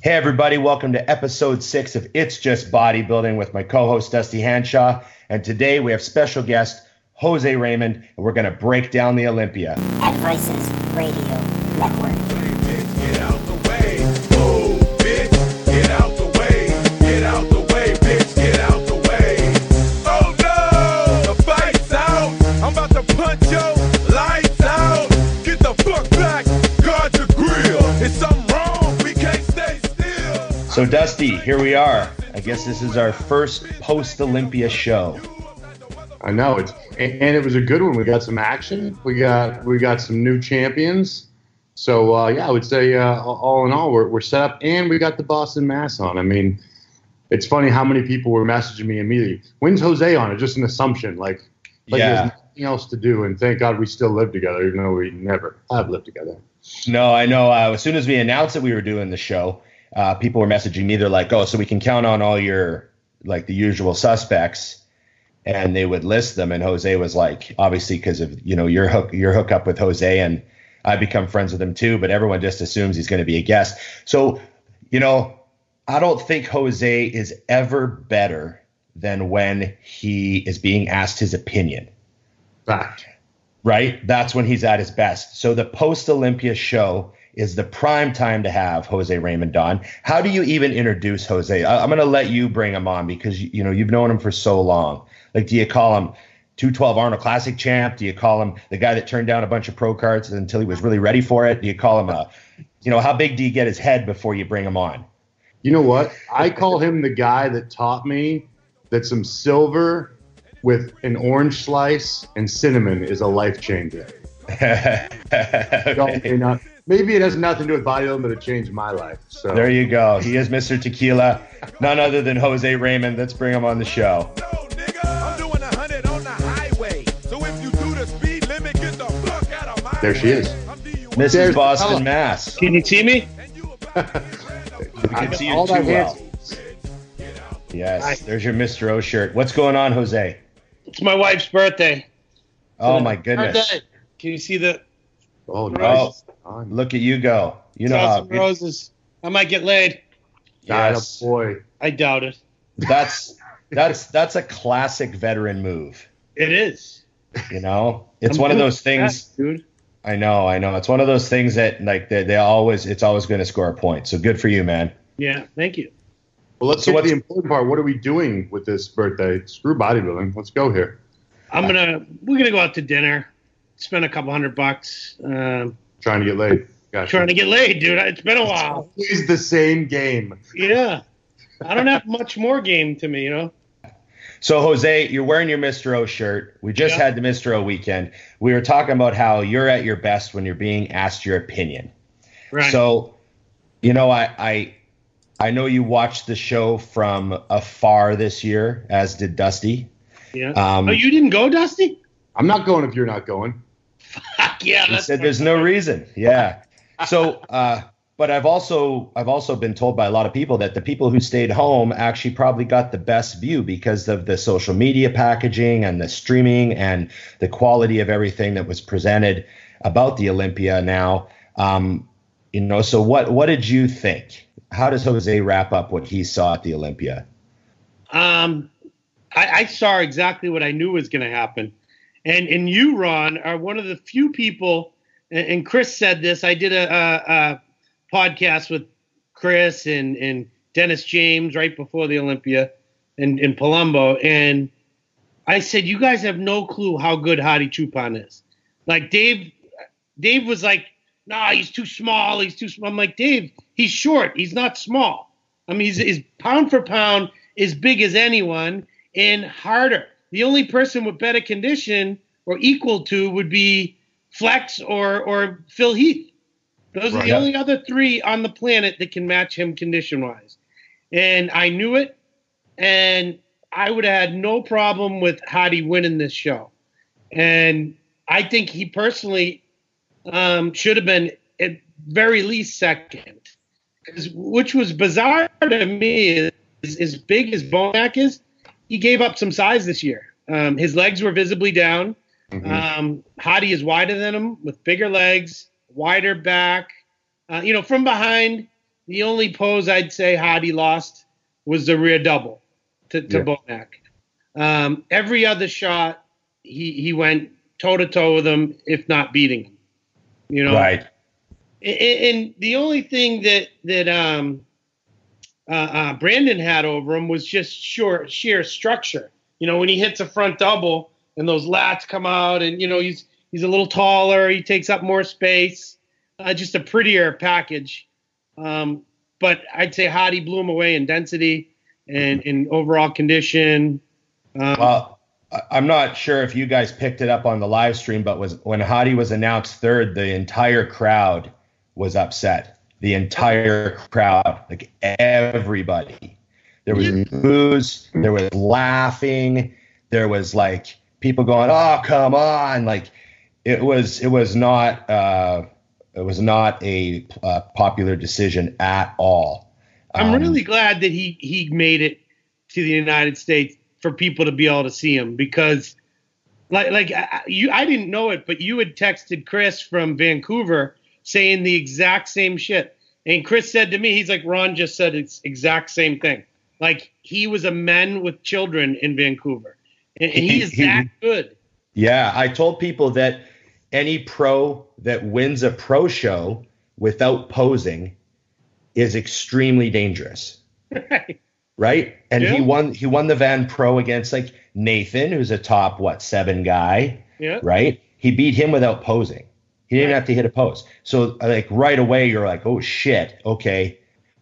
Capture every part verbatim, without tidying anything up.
Hey, everybody. Welcome to episode six of It's Just Bodybuilding with my co-host, Dusty Hanshaw. And today we have special guest, Jose Raymond, and we're going to break down the Olympia. At Vices Radio Network. Get out the way. Oh, bitch. Get out the way. Get out the way, bitch. Get out the way. Oh, no. The fight's out. I'm about to punch your lights out. Get the fuck back. Guard the grill. It's something wrong. We can't stay still. So, Dusty, here we are. I guess this is our first post-Olympia show. I know it's and, and it was a good one. We got some action. We got we got some new champions. So uh, yeah, I would say uh, all in all, we're we're set up, and we got the Boston Mass on. I mean, it's funny how many people were messaging me immediately. When's Jose on? It's just an assumption, like like Yeah. there's nothing else to do. And thank God we still live together, even though we never have lived together. No, I know. Uh, as soon as we announced that we were doing the show, uh, people were messaging me. They're like, "Oh, so we can count on all your like the usual suspects," and they would list them. And Jose was like, obviously, because of you know your hook your hookup with Jose, and I become friends with him too. But everyone just assumes he's going to be a guest. So, you know, I don't think Jose is ever better than when he is being asked his opinion. Fact. Right? That's when he's at his best. So the post-Olympia show is the prime time to have Jose Raymond on. How do you even introduce Jose? I, I'm going to let you bring him on because, you know, you've known him for so long. Like, do you call him two twelve Arnold Classic champ? Do you call him the guy that turned down a bunch of pro cards until he was really ready for it? Do you call him a, you know, how big do you get his head before you bring him on? You know what? I call him the guy that taught me that some silver with an orange slice and cinnamon is a life changer. Don't- Okay. may not- Maybe it has nothing to do with bodybuilding, but it changed my life. So There you go. He is Mister Tequila, none other than Jose Raymond. Let's bring him on the show. No, nigga. I'm doing a hundred on the highway. So if you do the speed limit, get the fuck out of my There she way. is. I'm D U I. Missus There's the Boston, fella. Mass. Can you see me? And you about to We can see you all too that well. hands- Yes, there's your Mister O shirt. What's going on, Jose? It's my wife's birthday. Oh my goodness! Birthday. Can you see the Oh, Oh, nice. look at you go. You know how thousand roses? I might get laid. yes, boy. I doubt it. that's that's that's a classic veteran move. It is. You know, it's I'm one of doing those things. that, dude. I know, I know. It's one of those things that like they, they always it's always going to score a point. So good for you, man. Yeah, thank you. Well, let's So get to what's- the important part. What are we doing with this birthday? Screw bodybuilding. Let's go here. I'm gonna we're gonna go out to dinner, spend a couple hundred bucks. Um, Trying to get laid. Gotcha. trying to get laid, dude. It's been a while. It's the same game. Yeah, I don't have much more game to me, you know. So Jose, you're wearing your Mister O shirt. We just Yeah. had the Mister O weekend. We were talking about how you're at your best when you're being asked your opinion. Right. So, you know, I, I I know you watched the show from afar this year, as did Dusty. yeah. Um, oh, you didn't go, Dusty? I'm not going if you're not going. Fuck yeah. He That's said there's no reason. Yeah. So, uh, but I've also I've also been told by a lot of people that the people who stayed home actually probably got the best view because of the social media packaging and the streaming and the quality of everything that was presented about the Olympia now. Um, you know, so what what did you think? How does Jose wrap up what he saw at the Olympia? Um, I, I saw exactly what I knew was going to happen. And and you, Ron, are one of the few people, and, and Chris said this, I did a, a, a podcast with Chris and, and Dennis James right before the Olympia in, in Palumbo. And I said, you guys have no clue how good Hadi Chupan is. Like Dave, Dave was like, nah, he's too small. He's too small. I'm like, Dave, he's short. He's not small. I mean, he's, he's pound for pound as big as anyone and harder. The only person with better condition or equal to would be Flex or or Phil Heath. Those are Right. the only other three on the planet that can match him condition-wise. And I knew it, and I would have had no problem with Hadi winning this show. And I think he personally um, should have been at very least second. 'Cause- which was bizarre to me. Is, as big as Bonac is, he gave up some size this year. Um, his legs were visibly down. Mhm. Um, Hadi is wider than him with bigger legs, wider back. Uh, you know, from behind, the only pose I'd say Hardy lost was the rear double to, to Yeah. Bonac. Um, every other shot, he, he went toe-to-toe with him, if not beating him. You know? Right. And, and the only thing that, that um, uh, uh, Brandon had over him was just sheer, sheer structure. You know, when he hits a front double and those lats come out and, you know, he's he's a little taller, he takes up more space, uh, just a prettier package. Um, but I'd say Hardy blew him away in density and in overall condition. Um, Well, I- I'm not sure if you guys picked it up on the live stream, but was when Hadi was announced third, the entire crowd was upset. The entire crowd, like everybody. There was booze, there was laughing, there was like people going, "Oh, come on!" Like it was, it was not, uh, it was not a uh, popular decision at all. I'm Um, really glad that he he made it to the United States for people to be able to see him, because like like I, you I didn't know it, but you had texted Chris from Vancouver saying the exact same shit. And Chris said to me, he's like, Ron just said it's exact same thing. Like he was a man with children in Vancouver. And, and he is He- he- that good. Yeah, I told people that any pro that wins a pro show without posing is extremely dangerous, Right. right? And he Yeah. won he won the Van Pro against like Nathan, who's a top what seven guy, Yeah. right? He beat him without posing. He didn't Right. have to hit a pose. So like right away you're like, "Oh shit, okay.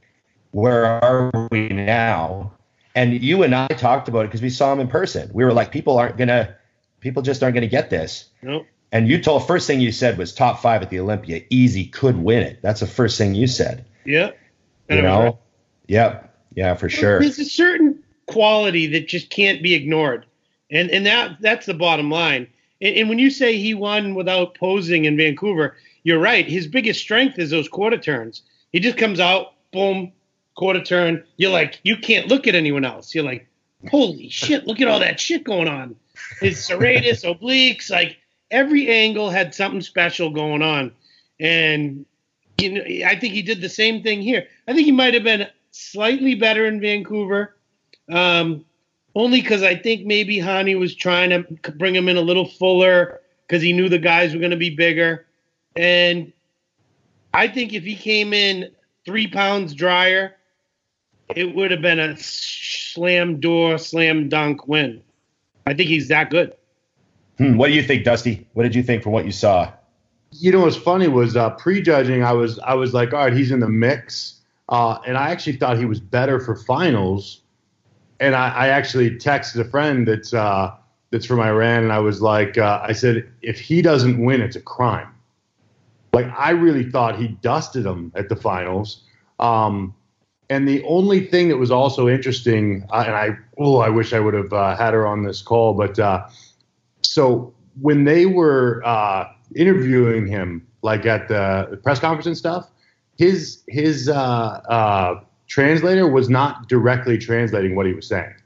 Where are we now?" And you and I talked about it because we saw him in person. We were like, people aren't gonna people just aren't gonna get this. No. And you told first thing you said was top five at the Olympia, easy, could win it. That's the first thing you said. Yeah. You And I was know? right. Yep. Yeah, for sure. There's a certain quality that just can't be ignored, and and that that's the bottom line. And, and when you say he won without posing in Vancouver, you're right. His biggest strength is those quarter turns. He just comes out, boom, quarter turn. You're like, you can't look at anyone else. You're like, holy shit, look at all that shit going on. His serratus, obliques, like every angle had something special going on. And you know, I think he did the same thing here. I think he might have been slightly better in Vancouver, um, only because I think maybe Hani was trying to bring him in a little fuller because he knew the guys were going to be bigger. And I think if he came in three pounds drier, it would have been a slam door, slam dunk win. I think he's that good. Hmm, what do you think, Dusty? What did you think from what you saw? You know what's funny was uh, prejudging. I was I was like, all right, he's in the mix, uh, and I actually thought he was better for finals. And I, I actually texted a friend that's uh, that's from Iran, and I was like, uh, I said, if he doesn't win, it's a crime. Like I really thought he dusted him at the finals. Um, and the only thing that was also interesting, uh, and I oh I wish I would have uh, had her on this call, but uh, so when they were uh, interviewing him, like at the press conference and stuff, his his uh, uh, translator was not directly translating what he was saying.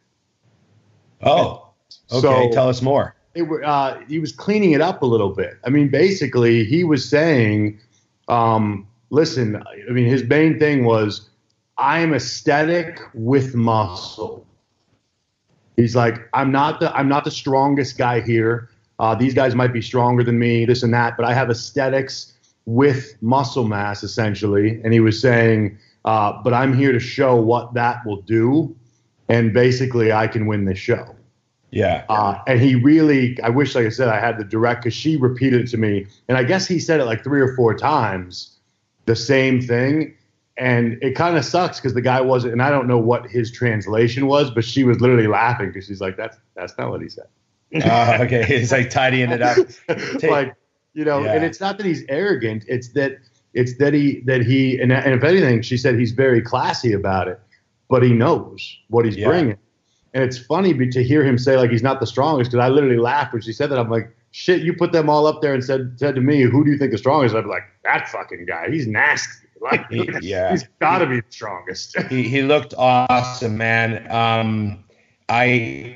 Oh, okay. So- Tell us more. It, were- uh, he was cleaning it up a little bit. I mean, basically, he was saying, um, listen, I mean, his main thing was, I am aesthetic with muscle. He's like, I'm not the I'm not the strongest guy here. Uh, these guys might be stronger than me, this and that, but I have aesthetics with muscle mass, essentially. And he was saying, uh, but I'm here to show what that will do, and basically, I can win this show. Yeah. Uh, and he really, I wish, like I said, I had the direct, because she repeated it to me. And I guess he said it like three or four times, the same thing. And it kind of sucks because the guy wasn't, and I don't know what his translation was, but she was literally laughing because she's like, that's that's not what he said. Uh, okay. He's like tidying it up. Like, you know, Yeah. and it's not that he's arrogant. It's that it's that he, that he, and, and if anything, she said he's very classy about it, but he knows what he's Yeah. bringing. And it's funny be- to hear him say like he's not the strongest, because I literally laughed when she said that. I'm like, shit, you put them all up there and said said to me, who do you think the strongest? I'd be like, that fucking guy, he's nasty. Like, He- yeah. he's got to be the strongest. he, he looked awesome, man. Um, I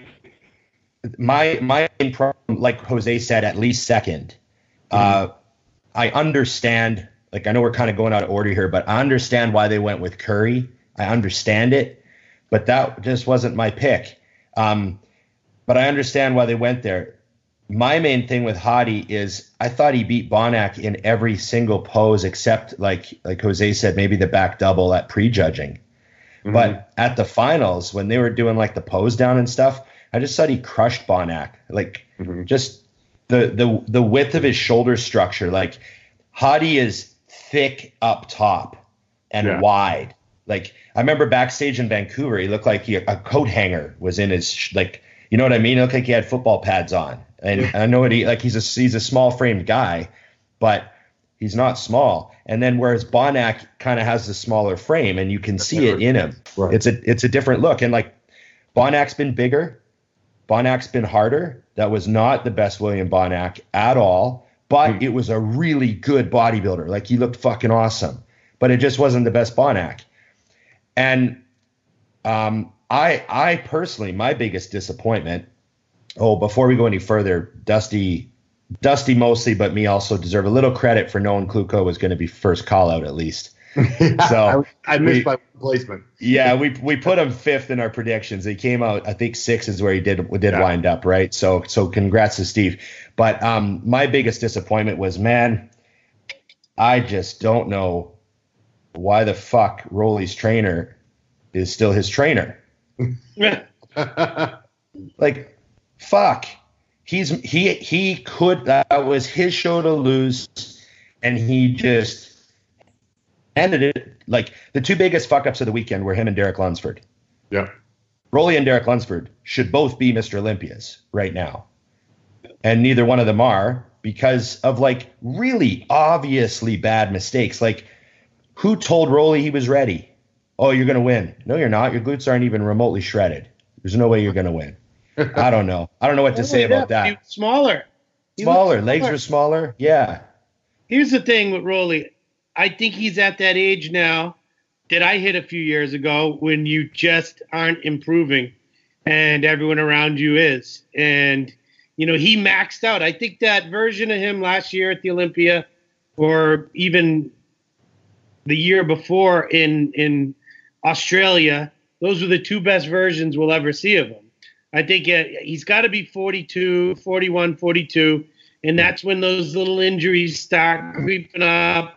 my my main problem, like Jose said, at least second. Uh, I understand like I know we're kind of going out of order here, but I understand why they went with Curry. I understand it, but that just wasn't my pick. Um, but I understand why they went there. My main thing with Hadi is I thought he beat Bonac in every single pose except, like like Jose said, maybe the back double at prejudging. Mm-hmm. But at the finals, when they were doing like the pose down and stuff, I just thought he crushed Bonac. Like mm-hmm. just the the the width of his shoulder structure. Like Hadi is thick up top and yeah. wide. Like I remember backstage in Vancouver, he looked like he, a coat hanger was in his, like, you know what I mean? It looked like he had football pads on. And I know what he, like he's a he's a small framed guy, but he's not small. And then whereas Bonac kind of has the smaller frame, and you can see it in him. Right. It's a it's a different look. And like Bonac's been bigger, Bonac's been harder. That was not the best William Bonac at all, but mm. it was a really good bodybuilder. Like he looked fucking awesome, but it just wasn't the best Bonac. And um, I I personally, my biggest disappointment. Oh, before we go any further, Dusty, Dusty mostly, but me also deserve a little credit for knowing Kluko was going to be first call out at least. So I, I missed we, my placement. Yeah, we we put him fifth in our predictions. He came out, I think six is where he did did yeah. wind up, right? So so congrats to Steve. But um, my biggest disappointment was, man, I just don't know why the fuck Rolly's trainer is still his trainer. Like. Fuck. He's he he could that was his show to lose, and he just ended it. Like the two biggest fuck ups of the weekend were him and Derek Lunsford. Yeah. Rolly and Derek Lunsford should both be Mister Olympias right now. And neither one of them are because of like really obviously bad mistakes. Like who told Rolly he was ready? Oh, you're gonna win. No, you're not. Your glutes aren't even remotely shredded. There's no way you're gonna win. I don't know. I don't know what to say about that. He was smaller. He smaller. was Legs smaller. were smaller. Yeah. Here's the thing with Rolly. I think he's at that age now that I hit a few years ago when you just aren't improving and everyone around you is. And, you know, he maxed out. I think that version of him last year at the Olympia or even the year before in, in Australia, those were the two best versions we'll ever see of him. I think uh, he's got to be forty-two, forty-one, forty-two, and that's when those little injuries start creeping up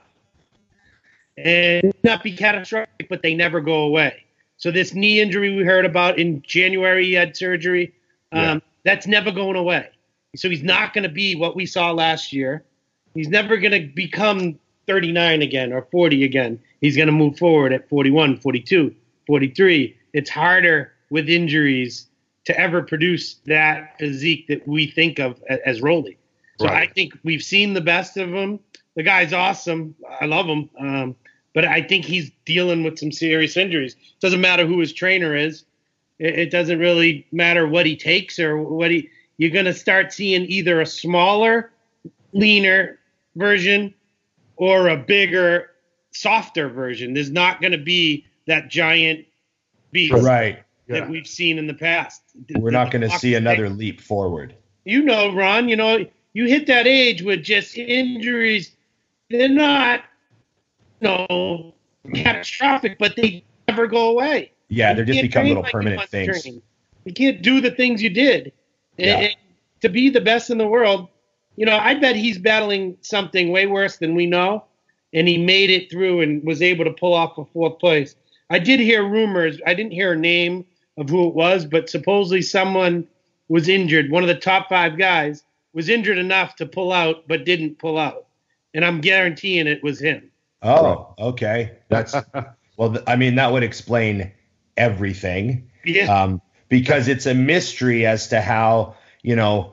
and not be catastrophic, but they never go away. So this knee injury we heard about in January, he had surgery. Um, yeah. That's never going away. So he's not going to be what we saw last year. He's never going to become thirty-nine again or forty again. He's going to move forward at forty-one, forty-two, forty-three. It's harder with injuries to ever produce that physique that we think of as Rolly. So right. I think we've seen the best of him. The guy's awesome. I love him. Um, but I think he's dealing with some serious injuries. Doesn't matter who his trainer is. It, it doesn't really matter what he takes or what he, you're going to start seeing either a smaller, leaner version or a bigger, softer version. There's not going to be that giant beast. Right. That yeah. we've seen in the past. We're not going to see another leap forward. You know, Ron, you know, you hit that age with just injuries. They're not, you know, catastrophic, but they never go away. Yeah, you they're just become little like permanent things. Train. You can't do the things you did. Yeah. And to be the best in the world, you know, I bet he's battling something way worse than we know, and he made it through and was able to pull off a fourth place. I did hear rumors. I didn't hear a name of who it was, but supposedly someone was injured. One of the top five guys was injured enough to pull out, but didn't pull out. And I'm guaranteeing it was him. Oh, okay. That's well, th- I mean, that would explain everything. Yeah. Um, because it's a mystery as to how, you know,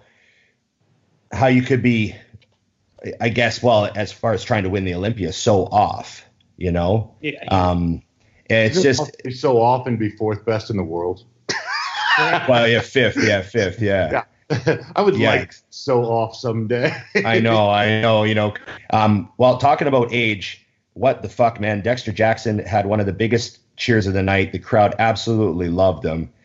how you could be, I guess, well, as far as trying to win the Olympia, so off, you know? Yeah. Um, it's just he's so often be fourth best in the world. Well, yeah, fifth, yeah, fifth, yeah. yeah. I would yeah. like so off someday. I know, I know, you know. Um, well, talking about age, what the fuck, man? Dexter Jackson had one of the biggest cheers of the night. The crowd absolutely loved him.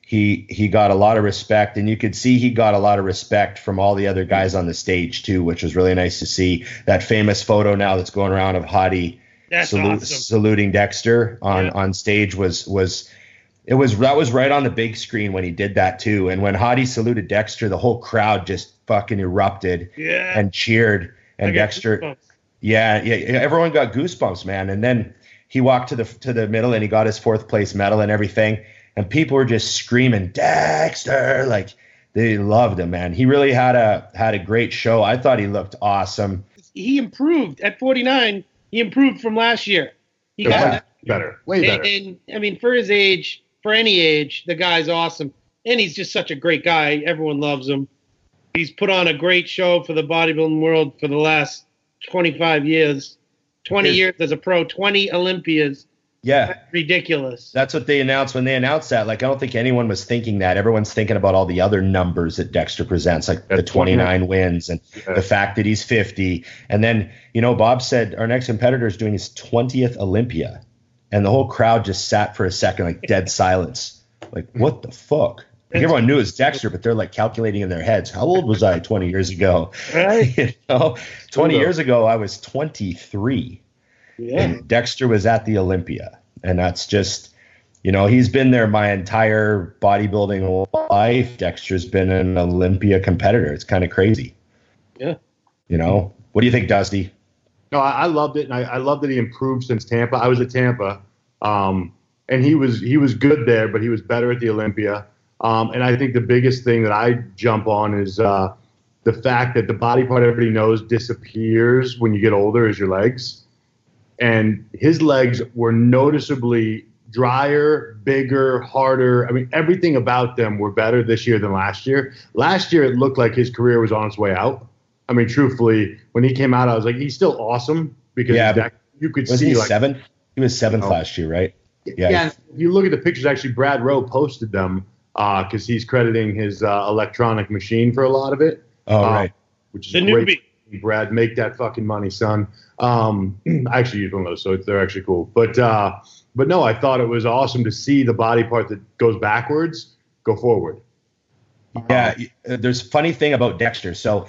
he he got a lot of respect, and you could see he got a lot of respect from all the other guys on the stage too, which was really nice to see. That famous photo now that's going around of Hottie That's salu- awesome. saluting Dexter on Yeah. on stage was was it was that was right on the big screen when he did that too. And when Hottie saluted Dexter, the whole crowd just fucking erupted Yeah. and cheered. And I got Dexter, goosebumps. yeah, yeah, everyone got goosebumps, man. And then he walked to the to the middle and he got his fourth place medal and everything. And people were just screaming, Dexter, like they loved him, man. He really had a had a great show. I thought he looked awesome. He improved at forty-nine. He improved from last year. He got Yeah. that. Better, way better. And, and I mean, for his age, for any age, the guy's awesome. And he's just such a great guy. Everyone loves him. He's put on a great show for the bodybuilding world for the last twenty-five years. twenty His- years as a pro, twenty Olympias. Yeah. That's ridiculous. That's what they announced when they announced that. Like, I don't think anyone was thinking that. Everyone's thinking about all the other numbers that Dexter presents, like the That's twenty-nine wins and Yeah. the fact that he's fifty. And then, you know, Bob said our next competitor is doing his twentieth Olympia. And the whole crowd just sat for a second, like dead silence. Like, what the fuck? Like, everyone knew it was Dexter, but they're like calculating in their heads, how old was I twenty years ago? Right? You know, twenty True. years ago, I was twenty-three. Yeah. And Dexter was at the Olympia. And that's just, you know, he's been there my entire bodybuilding life. Dexter's been an Olympia competitor. It's kind of crazy. Yeah. You know, what do you think, Dusty? No, I, I loved it, and I, I love that he improved since Tampa. I was at Tampa, um, and he was he was good there, but he was better at the Olympia. Um, and I think the biggest thing that I jump on is uh, the fact that the body part everybody knows disappears when you get older is your legs. And his legs were noticeably drier, bigger, harder. I mean, everything about them were better this year than last year. Last year, it looked like his career was on its way out. I mean, truthfully, when he came out, I was like, he's still awesome because Yeah, that, you could Was see he like seven? He was seventh No. last year, right? yeah. Yeah. If you look at the pictures, actually, Brad Rowe posted them because he's crediting his uh, electronic machine for a lot of it. Oh, uh, right. Which is The great. newbie. Brad, make that fucking money, son. Um, I actually use one of those, so they're actually cool. But uh, but no, I thought it was awesome to see the body part that goes backwards go forward. Yeah, y- uh, there's a funny thing about Dexter. So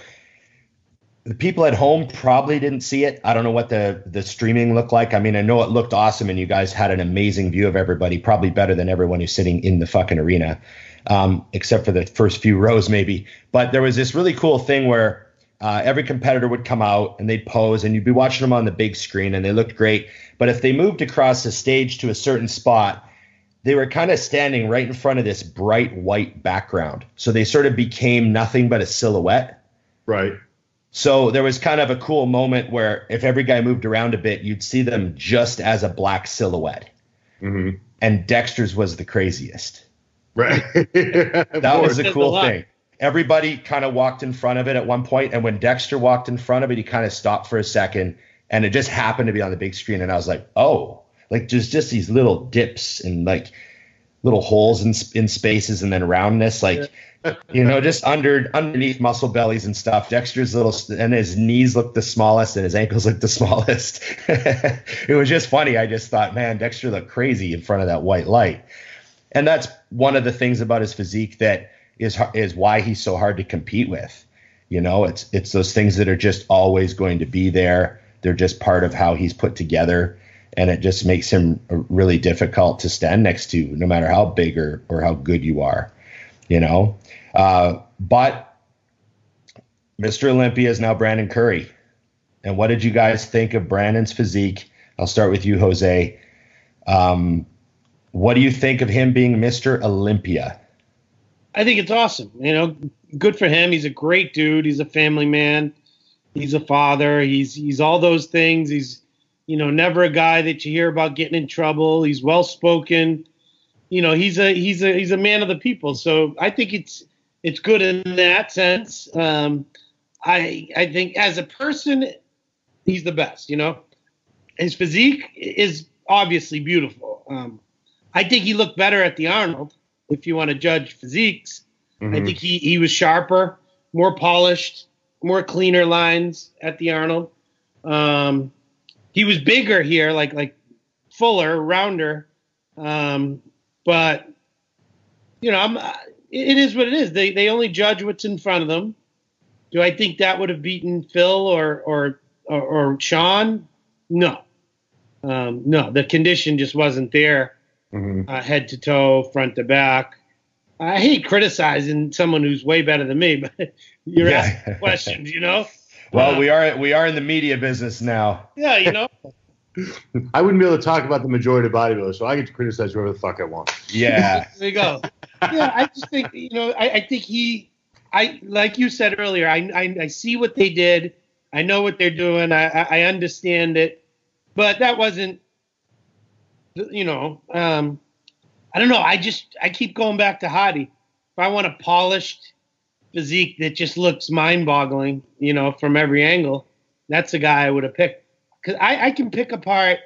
the people at home probably didn't see it. I don't know what the the streaming looked like. I mean, I know it looked awesome, and you guys had an amazing view of everybody, probably better than everyone who's sitting in the fucking arena, um, except for the first few rows maybe. But there was this really cool thing where uh, every competitor would come out and they'd pose, and you'd be watching them on the big screen, and they looked great. But if they moved across the stage to a certain spot, they were kind of standing right in front of this bright white background. So they sort of became nothing but a silhouette. Right. So there was kind of a cool moment where if every guy moved around a bit, you'd see them just as a black silhouette. Mm-hmm. And Dexter's was the craziest. Right. That was the Says a cool lot. thing. Everybody kind of walked in front of it at one point, and when Dexter walked in front of it, he kind of stopped for a second, and it just happened to be on the big screen, and I was like, oh, like just just these little dips and like little holes in in spaces, and then roundness, like you know, just under underneath muscle bellies and stuff. Dexter's little and his knees looked the smallest, and his ankles looked the smallest. It was just funny. I just thought, man, Dexter looked crazy in front of that white light, and that's one of the things about his physique that is is why he's so hard to compete with. You know, it's it's those things that are just always going to be there. They're just part of how he's put together, and it just makes him really difficult to stand next to, no matter how big or, or how good you are. You know, uh, but Mister Olympia is now Brandon Curry. And what did you guys think of Brandon's physique? I'll start with you, Jose. Um, what do you think of him being Mister Olympia? I think it's awesome. You know, good for him. He's a great dude. He's a family man. He's a father. He's he's all those things. He's, you know, never a guy that you hear about getting in trouble. He's well spoken. You know, he's a he's a he's a man of the people. So I think it's it's good in that sense. Um, I I think as a person, he's the best. You know, his physique is obviously beautiful. Um, I think he looked better at the Arnold. If you want to judge physiques, Mm-hmm. I think he, he was sharper, more polished, more cleaner lines at the Arnold. Um, he was bigger here, like like fuller, rounder. Um, but you know, I'm, it is what it is. They they only judge what's in front of them. Do I think that would have beaten Phil or or or, or Sean? No, um, no. The condition just wasn't there, Mm-hmm. uh, head to toe, front to back. I hate criticizing someone who's way better than me, but you're Yeah. asking questions, you know. Well, Uh, we are we are in the media business now. Yeah, you know. I wouldn't be able to talk about the majority of bodybuilders, so I get to criticize whoever the fuck I want. Yeah. There you go. Yeah, I just think you know. I, I think he, I like you said earlier. I, I I see what they did. I know what they're doing. I I I understand it, but that wasn't. You know, um, I don't know. I just I keep going back to Hardy. If I want a polished physique that just looks mind-boggling, you know, from every angle, that's the guy I would have picked. Because I, I can pick apart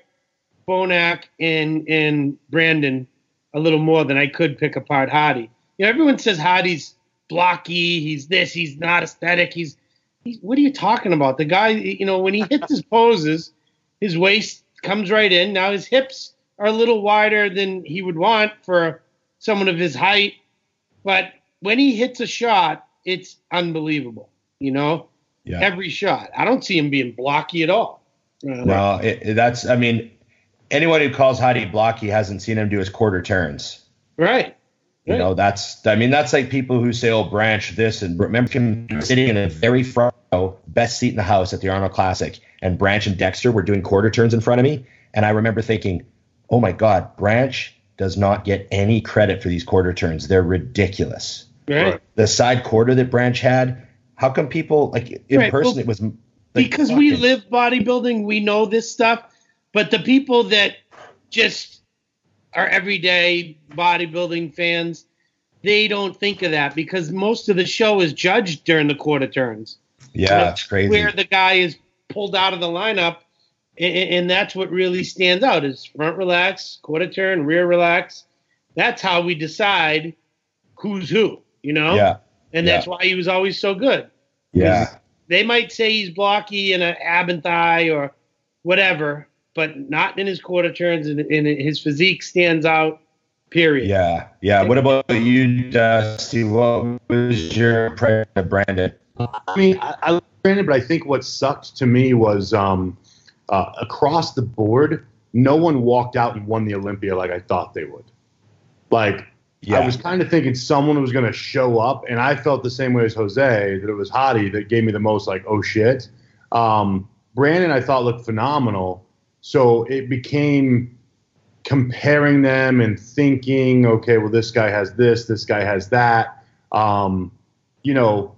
Bonac and and Brandon a little more than I could pick apart Hardy. You know, everyone says Hardy's blocky, he's this, he's not aesthetic, he's, he's what are you talking about? The guy, you know, when he hits his poses, his waist comes right in. Now his hips are a little wider than he would want for someone of his height, but when he hits a shot, it's unbelievable. You know, Yeah. every shot. I don't see him being blocky at all. Uh, No, it, it- that's. I mean, anyone who calls Hadi blocky hasn't seen him do his quarter turns. Right. You Right. know, that's. I mean, that's like people who say, "Oh, Branch this," and remember him sitting in the very front row, best seat in the house at the Arnold Classic, and Branch and Dexter were doing quarter turns in front of me, and I remember thinking, "Oh my God, Branch does not get any credit for these quarter turns. They're ridiculous." Right. The side quarter that Branch had, how come people like in Right, person well, it was like, Because we fucking- live bodybuilding, we know this stuff. But the people that just are everyday bodybuilding fans, they don't think of that because most of the show is judged during the quarter turns. Yeah, it's crazy. Where the guy is pulled out of the lineup, and, and that's what really stands out is front relax, quarter turn, rear relax. That's how we decide who's who, you know? Yeah. And that's yeah. why he was always so good. Yeah. They might say he's blocky in an ab and thigh or whatever, but not in his quarter turns, and, and his physique stands out, period. Yeah. Yeah. What about you, Dusty? What was your impression of Brandon? I mean, I, I love Brandon, but I think what sucked to me was um, uh, across the board, no one walked out and won the Olympia like I thought they would. Like, Yeah. I was kind of thinking someone was going to show up, and I felt the same way as Jose, that it was Hadi that gave me the most, like, oh, shit. Um, Brandon, I thought, looked phenomenal. So it became comparing them and thinking, okay, well, this guy has this, this guy has that, um, you know,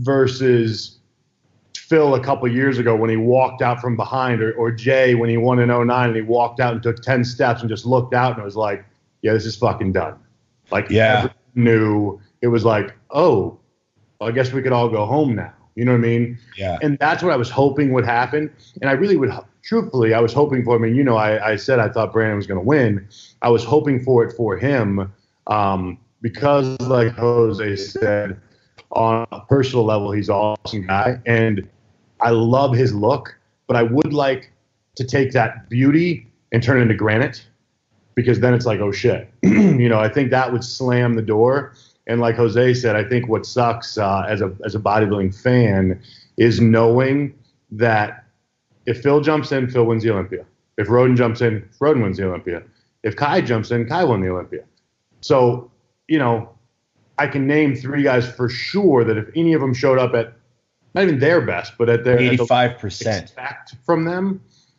versus Phil a couple years ago when he walked out from behind, or, or Jay when he won in oh nine and he walked out and took ten steps and just looked out and was like, yeah, this is fucking done. Like, Yeah. everyone knew. It was like, oh, well, I guess we could all go home now. You know what I mean? Yeah. And that's what I was hoping would happen. And I really would, truthfully, I was hoping for, I mean, you know, I, I said I thought Brandon was going to win. I was hoping for it for him um, because, like Jose said, on a personal level, he's an awesome guy. And I love his look, but I would like to take that beauty and turn it into granite, because then it's like, oh, shit. You know, I think that would slam the door. And like Jose said, I think what sucks uh, as a as a bodybuilding fan is knowing that if Phil jumps in, Phil wins the Olympia. If Roden jumps in, Roden wins the Olympia. If Kai jumps in, Kai won the Olympia. So, you know, I can name three guys for sure that if any of them showed up at not even their best, but at their at the eighty-five percent. expect from them,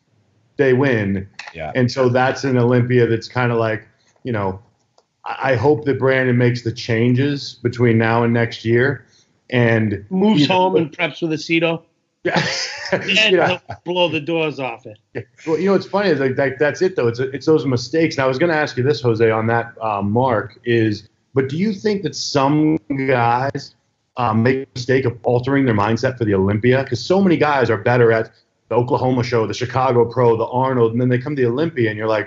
they win. Yeah. And so that's an Olympia that's kind of like, you know, I I hope that Brandon makes the changes between now and next year. And Moves you know, home and preps with a Cedo, yeah, and you know, he'll blow the doors off it. well, you know, what's funny is like, like that's it though. It's it's those mistakes. And I was going to ask you this, Jose, on that uh, mark is, but do you think that some guys um, make the mistake of altering their mindset for the Olympia? Because so many guys are better at the Oklahoma show, the Chicago Pro, the Arnold, and then they come to the Olympia, and you're like,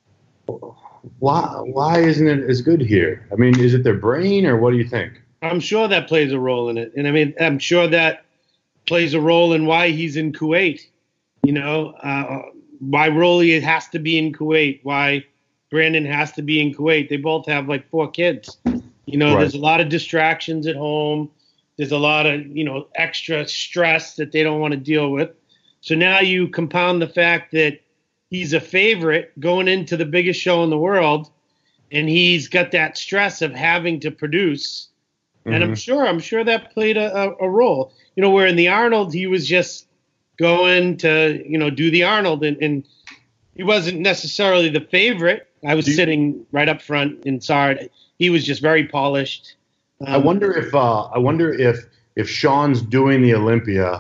why why isn't it as good here? I mean, is it their brain, or what do you think? I'm sure that plays a role in it. And I mean, I'm sure that plays a role in why he's in Kuwait. You know, uh, why Rolly has to be in Kuwait, why Brandon has to be in Kuwait. They both have like four kids. You know, Right. there's a lot of distractions at home. There's a lot of, you know, extra stress that they don't want to deal with. So now you compound the fact that he's a favorite going into the biggest show in the world, and he's got that stress of having to produce. Mm-hmm. And I'm sure, I'm sure that played a, a, a role. You know, where in the Arnold, he was just going to, you know, do the Arnold, and, and he wasn't necessarily the favorite. I was sitting right up front and saw it. He was just very polished. Um, I wonder if uh, I wonder if if Sean's doing the Olympia,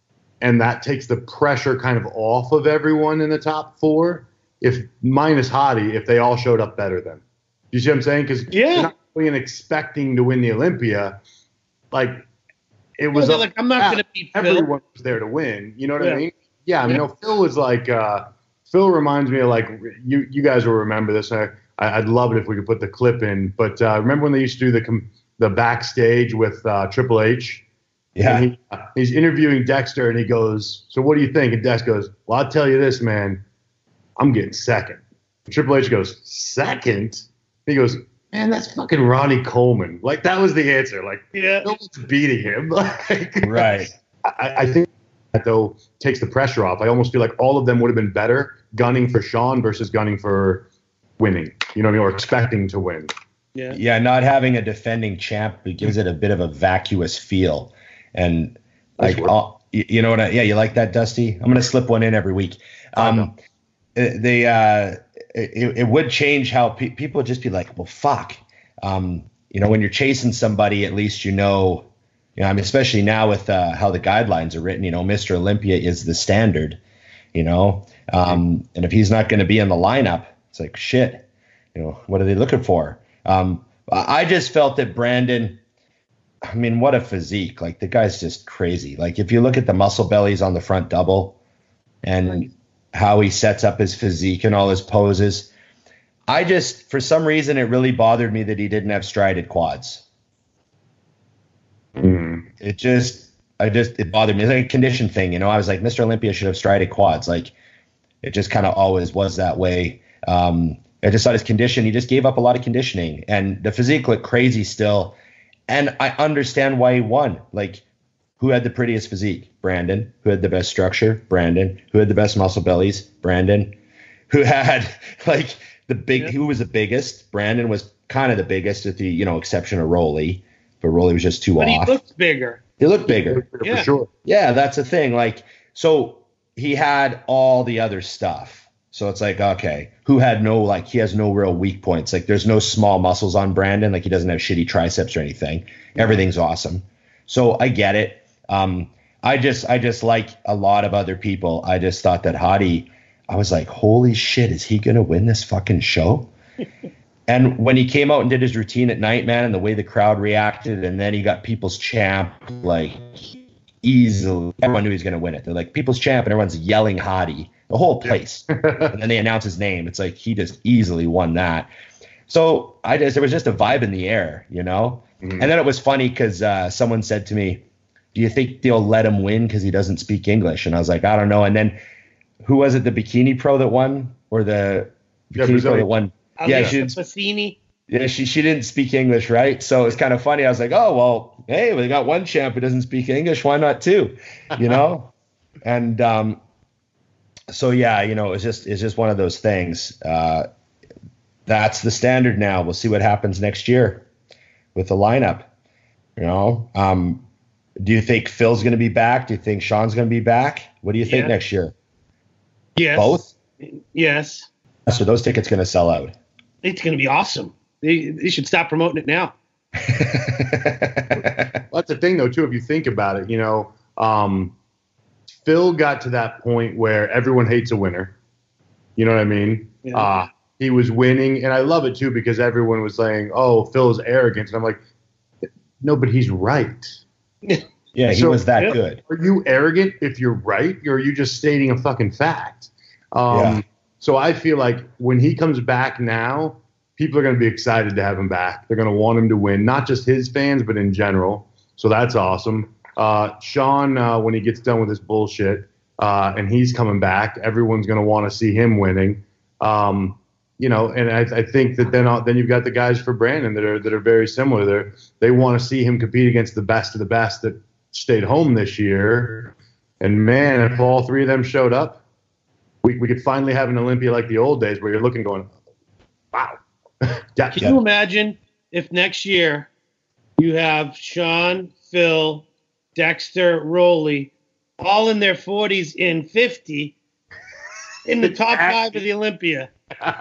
and that takes the pressure kind of off of everyone in the top four. If minus Hottie, if they all showed up better, then you see what I'm saying? Because Yeah. they're not really expecting to win the Olympia. Like it was they're up like, I'm not to gonna beat Phil. everyone was there to win. You know what Yeah. I mean? Yeah. I mean, Yeah. no, Phil was like uh, Phil reminds me of like you. You guys will remember this. I, I- I'd love it if we could put the clip in. But uh, remember when they used to do the com- the backstage with uh, Triple H? Yeah. And he, uh, he's interviewing Dexter, and he goes, "So what do you think?" And Dex goes, "Well, I'll tell you this, man. I'm getting second." And Triple H goes, "Second?" He goes, "Man, that's fucking Ronnie Coleman." Like that was the answer. Like Yeah. no one's beating him. Like, Right. I, I think that though takes the pressure off. I almost feel like all of them would have been better gunning for Sean versus gunning for winning. You know what I mean? Or expecting to win. Yeah. Yeah, not having a defending champ, it gives it a bit of a vacuous feel. And like, Nice work. all, you, you know what? I, yeah, you like that, Dusty? I'm gonna slip one in every week. Um, it- they uh, it, it would change how pe- people would just be like, well, fuck. Um, you know, when you're chasing somebody, at least you know. You know, I mean, especially now with uh, how the guidelines are written. You know, Mister Olympia is the standard. You know, um, and if he's not going to be in the lineup, it's like shit. You know, what are they looking for? Um, I just felt that Brandon, I mean, what a physique. Like, the guy's just crazy. Like, if you look at the muscle bellies on the front double and how he sets up his physique and all his poses, I just, for some reason, it really bothered me that he didn't have strided quads. Mm. It just, I just, it bothered me. It's like a condition thing, you know? I was like, Mister Olympia should have strided quads. Like, it just kind of always was that way. Um, I just thought his condition, he just gave up a lot of conditioning, and the physique looked crazy still. And I understand why he won. Like, who had the prettiest physique? Brandon. Who had the best structure? Brandon. Who had the best muscle bellies? Brandon. Who had like the big, Yeah. who was the biggest? Brandon was kind of the biggest with the, you know, exception of Rolly, but Rolly was just too But he off. looked bigger. he looked bigger. For Yeah. sure. Yeah, that's the thing. Like, so he had all the other stuff. So it's like, okay, who had no, like, he has no real weak points. Like, there's no small muscles on Brandon. Like, he doesn't have shitty triceps or anything. Everything's awesome. So I get it. Um, I just, I just like a lot of other people. I just thought that Hottie, I was like, holy shit, is he going to win this fucking show? And when he came out and did his routine at night, man, and the way the crowd reacted, and then he got People's Champ, like, easily, everyone knew he was going to win it. They're like, People's Champ, and everyone's yelling Hottie, the whole place. And then they announce his name. It's like he just easily won that. So I just, there was just a vibe in the air, you know? Mhm. And then it was funny because uh, someone said to me, do you think they'll let him win because he doesn't speak English? And I was like, I don't know. And then who was it, the Bikini Pro that won? Or the Yeah, Bikini Pro Brazilian. that won? Yeah, Alicia she didn't, Fassini. yeah, she, she didn't speak English, right? So it's kind of funny. I was like, oh, well, hey, we got one champ who doesn't speak English. Why not two? You know? And um, so, yeah, you know, it's just it's just one of those things. Uh, that's the standard now. We'll see what happens next year with the lineup. You know, um, do you think Phil's going to be back? Do you think Sean's going to be back? What do you think Yeah. next year? Yes. Both? Yes. So those tickets going to sell out. It's going to be awesome. They, they should stop promoting it now. Well, that's the thing, though, too, if you think about it. You know, um, Phil got to that point where everyone hates a winner. You know what I mean? Yeah. Uh, he was winning, and I love it, too, because everyone was saying, oh, Phil's arrogant. And I'm like, no, but he's right. Yeah, he So- was that Yeah. good. Are you arrogant if you're right, or are you just stating a fucking fact? Um, Yeah. So I feel like when he comes back now, people are going to be excited to have him back. They're going to want him to win, not just his fans, but in general. So that's awesome. Uh, Sean, uh, when he gets done with his bullshit uh, and he's coming back, everyone's going to want to see him winning. Um, you know, and I, I think that then then you've got the guys for Brandon that are that are very similar. They they want to see him compete against the best of the best that stayed home this year. And man, if all three of them showed up, we we could finally have an Olympia like the old days where you're looking going, wow. Can you imagine if next year you have Sean, Phil, Dexter, Rowley, all in their forties and fifty in the top five of the Olympia?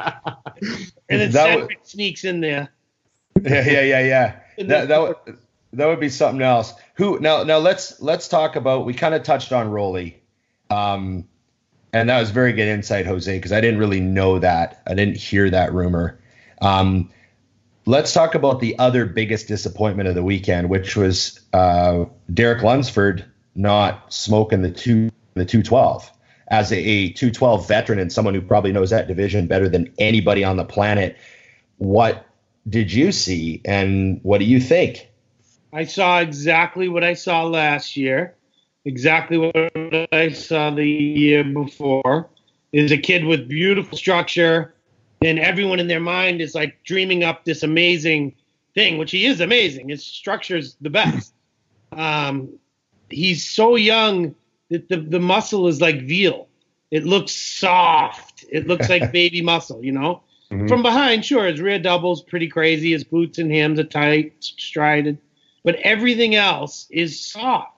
And then That Cedric sneaks in there. Yeah, yeah, yeah, yeah. that that would that would be something else. Who now? Now let's let's talk about. We kind of touched on Rowley, um, and that was very good insight, Jose, because I didn't really know that. I didn't hear that rumor. Um, let's talk about the other biggest disappointment of the weekend, which was uh, Derek Lunsford not smoking the two the two twelve. As a two twelve veteran and someone who probably knows that division better than anybody on the planet, what did you see and what do you think? I saw exactly what I saw last year, exactly what I saw the year before. Is a kid with beautiful structure, and everyone in their mind is like dreaming up this amazing thing, which he is amazing. His structure's the best. Um, he's so young. The, the, the muscle is like veal. It looks soft. It looks like baby muscle, you know? Mm-hmm. From behind, sure, his rear double's pretty crazy. His boots and hams are tight, strided. But everything else is soft.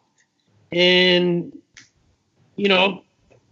And, you know,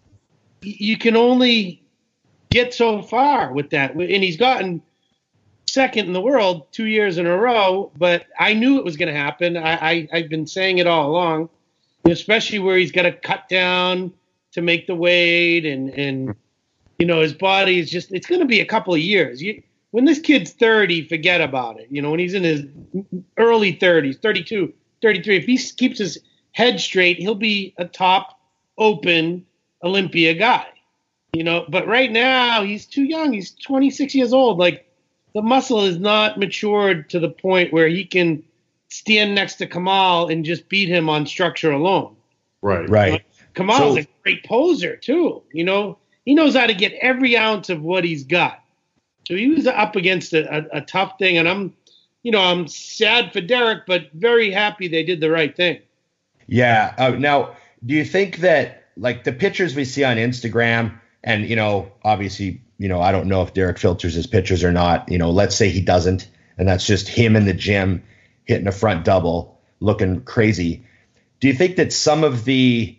you can only get so far with that. And he's gotten second in the world two years in a row, but I knew it was going to happen. I, I, I've been saying it all along. Especially where he's got to cut down to make the weight, and, and you know, his body is just, it's going to be a couple of years. You, when this kid's thirty, forget about it. You know, when he's in his early thirties, thirty-two, thirty-three, if he keeps his head straight, he'll be a top open Olympia guy. You know, but right now he's too young. He's twenty-six years old. Like, the muscle is not matured to the point where he can stand next to Kamal and just beat him on structure alone. Right. Right. Like, Kamal's So- a great poser too. You know, he knows how to get every ounce of what he's got. So he was up against a, a, a tough thing, and I'm, you know, I'm sad for Derek, but very happy they did the right thing. Yeah. Uh, now, do you think that, like, the pictures we see on Instagram, and, you know, obviously, you know, I don't know if Derek filters his pictures or not. You know, let's say he doesn't, and that's just him in the gym hitting a front double, looking crazy. Do you think that some of the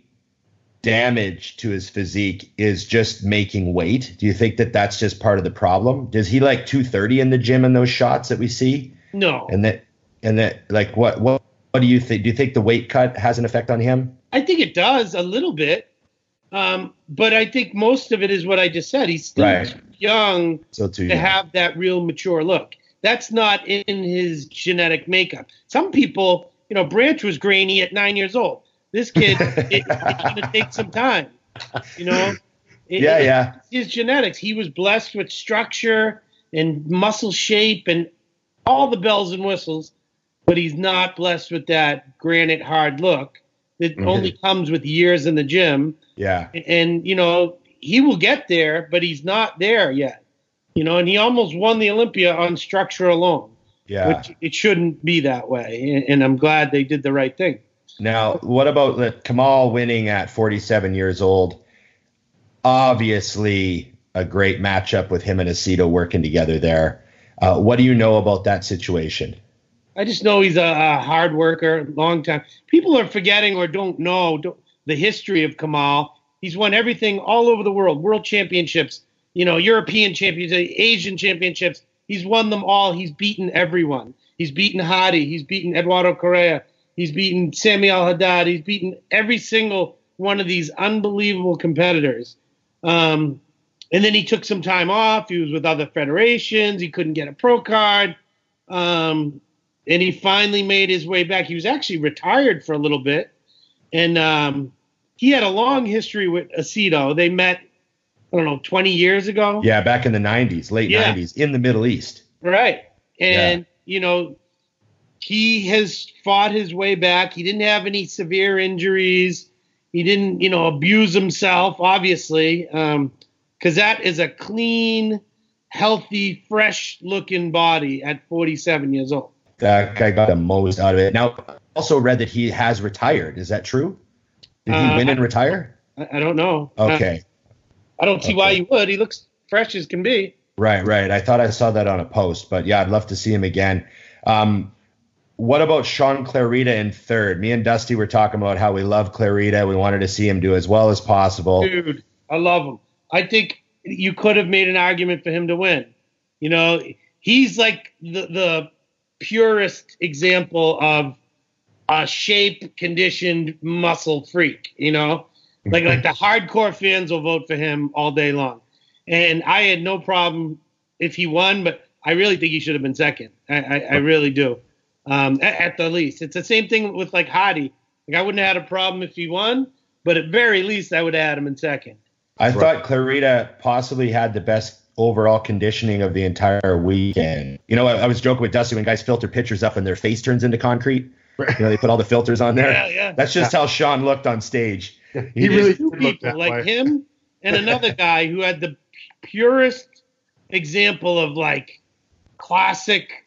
damage to his physique is just making weight? Do you think that that's just part of the problem? Does he like two thirty in the gym in those shots that we see? No. And that, and that, like, what, what, what do you think? Do you think the weight cut has an effect on him? I think it does a little bit. Um, but I think most of it is what I just said. He's still Right. too young So too to young. have that real mature look. That's not in his genetic makeup. Some people, you know, Branch was grainy at nine years old. This kid, it, it's going to take some time. You know? It, Yeah, it- yeah. His genetics. He was blessed with structure and muscle shape and all the bells and whistles, but he's not blessed with that granite hard look that Mhm. only comes with years in the gym. Yeah. And, you know, he will get there, but he's not there yet. You know, and he almost won the Olympia on structure alone, Yeah. which it shouldn't be that way. And, and I'm glad they did the right thing. Now, what about the Kamal winning at forty-seven years old? Obviously, a great matchup with him and Aceto working together there. Uh, what do you know about that situation? I just know he's a, a hard worker, long time. People are forgetting or don't know don't, the history of Kamal. He's won everything all over the world, world championships, you know, European championships, Asian championships. He's won them all. He's beaten everyone. He's beaten Hadi. He's beaten Eduardo Correa. He's beaten Samuel Haddad. He's beaten every single one of these unbelievable competitors. Um, and then he took some time off. He was with other federations. He couldn't get a pro card. Um, and he finally made his way back. He was actually retired for a little bit. And um, he had a long history with Aceto. They met, I don't know, twenty years ago. Yeah, back in the nineties, late Yeah. nineties, in the Middle East. Right. And, you know, he has fought his way back. He didn't have any severe injuries. He didn't, you know, abuse himself, obviously, because that is a clean healthy, fresh-looking body at forty-seven years old. That guy got the most out of it. Now, also read that he has retired. Is that true? Did he Uh, win and retire? I, I don't know. Okay. Uh, I don't see why Okay. he would. He looks fresh as can be. Right, right. I thought I saw that on a post, but yeah, I'd love to see him again. Um, what about Sean Clarita in third? Me and Dusty were talking about how we love Clarita. We wanted to see him do as well as possible. Dude, I love him. I think you could have made an argument for him to win. You know, he's like the, the purest example of a shape conditioned muscle freak, you know, like, like the hardcore fans will vote for him all day long. And I had no problem if he won, but I really think he should have been second. I, I, I really do. Um, at, at the least, it's the same thing with like Hadi. Like I wouldn't have had a problem if he won, but at very least I would have had him in second. I thought Clarita possibly had the best overall conditioning of the entire weekend. You know, I, I was joking with Dusty when guys filter pictures up and their face turns into concrete. You know, they put all the filters on there. Yeah, yeah. That's just how Sean looked on stage. He really Two did look people that like way. him and another guy who had the purest example of like classic,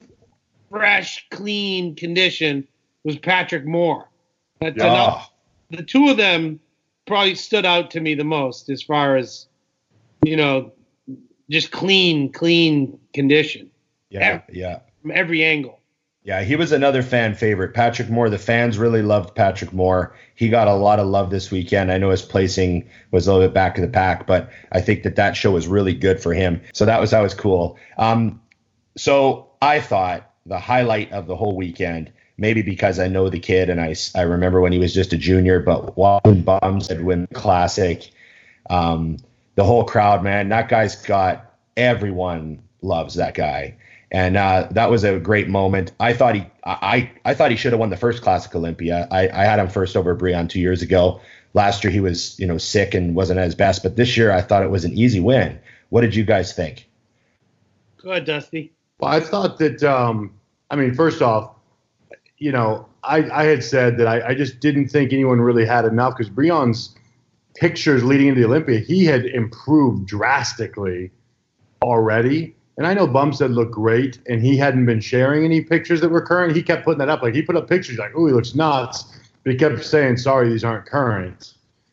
fresh, clean condition was Patrick Moore. That's Oh, another, the two of them probably stood out to me the most as far as, you know, just clean, clean condition yeah, yeah. from every angle. Yeah, he was another fan favorite. Patrick Moore, the fans really loved Patrick Moore. He got a lot of love this weekend. I know his placing was a little bit back of the pack, but I think that that show was really good for him. So that was that was cool. Um, so I thought the highlight of the whole weekend, maybe because I know the kid and I, I remember when he was just a junior, but watching Bumstead win the Classic, um, the whole crowd, man, that guy's got everyone loves that guy. And uh, that was a great moment. I thought he, I, I thought he should have won the first Classic Olympia. I, I had him first over Breon two years ago. Last year he was, you know, sick and wasn't at his best. But this year I thought it was an easy win. What did you guys think? Go ahead, Dusty. Well, I thought that, um, I mean, first off, you know, I, I had said that I, I just didn't think anyone really had enough because Breon's pictures leading into the Olympia, he had improved drastically already. And I know Bumstead looked great, and he hadn't been sharing any pictures that were current. He kept putting that up. Like, he put up pictures like, oh, he looks nuts. But he kept saying, sorry, these aren't current.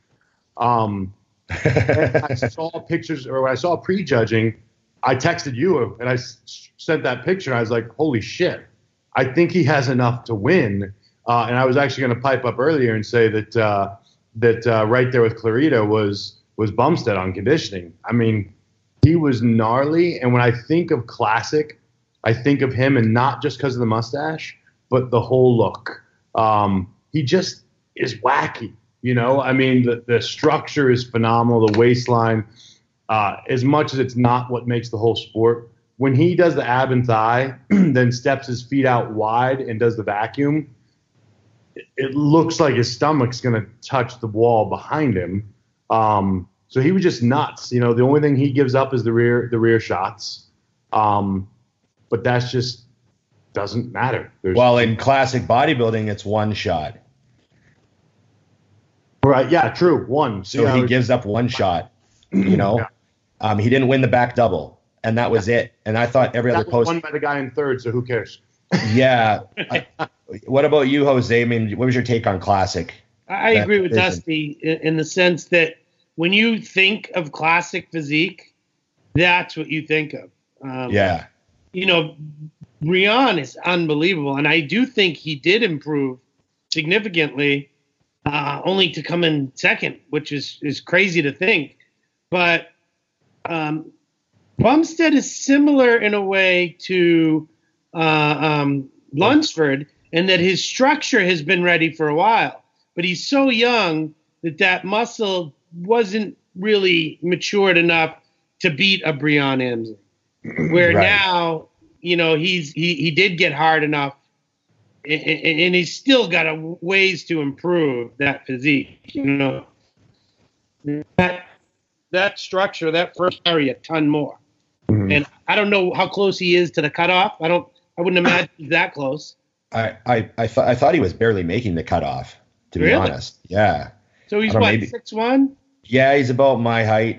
Um, and I saw pictures, or when I saw prejudging, I texted you, and I s- sent that picture, and I was like, holy shit. I think he has enough to win. Uh, and I was actually going to pipe up earlier and say that uh, that uh, right there with Clarita was was Bumstead on conditioning. I mean, he was gnarly. And when I think of Classic, I think of him, and not just because of the mustache, but the whole look. Um, he just is wacky. You know, I mean, the, the structure is phenomenal. The waistline, uh, as much as it's not what makes the whole sport. When he does the ab and thigh, then steps his feet out wide and does the vacuum, it, it looks like his stomach's going to touch the wall behind him. Um, so he was just nuts. You know, the only thing he gives up is the rear the rear shots. Um, but that's just doesn't matter. There's, Well, in classic bodybuilding, it's one shot. right, yeah, true. One. So Yeah, he gives up one shot, you know. Yeah. Um, he didn't win the back double, and that was it. And I thought every other that was post. won by the guy in third, so who cares? Yeah. I- what about you, Jose? I mean, what was your take on Classic? I I That agree with vision. Dusty in, in the sense that when you think of classic physique, that's what you think of. Um, Yeah. You know, Breon is unbelievable, and I do think he did improve significantly, uh, only to come in second, which is is crazy to think. But um, Bumstead is similar in a way to uh, um, Lunsford in that his structure has been ready for a while, but he's so young that that muscle wasn't really matured enough to beat a Breon Emsley. Where Right. now, you know, he's he, he did get hard enough, and, and and he's still got a ways to improve that physique. You know, that that structure, that first carry a ton more. Mhm. And I don't know how close he is to the cutoff. I don't. I wouldn't imagine he's that close. I I I, th- I thought he was barely making the cutoff, to be Really? honest. Yeah. So he's I don't know, what maybe- six one. Yeah, he's about my height.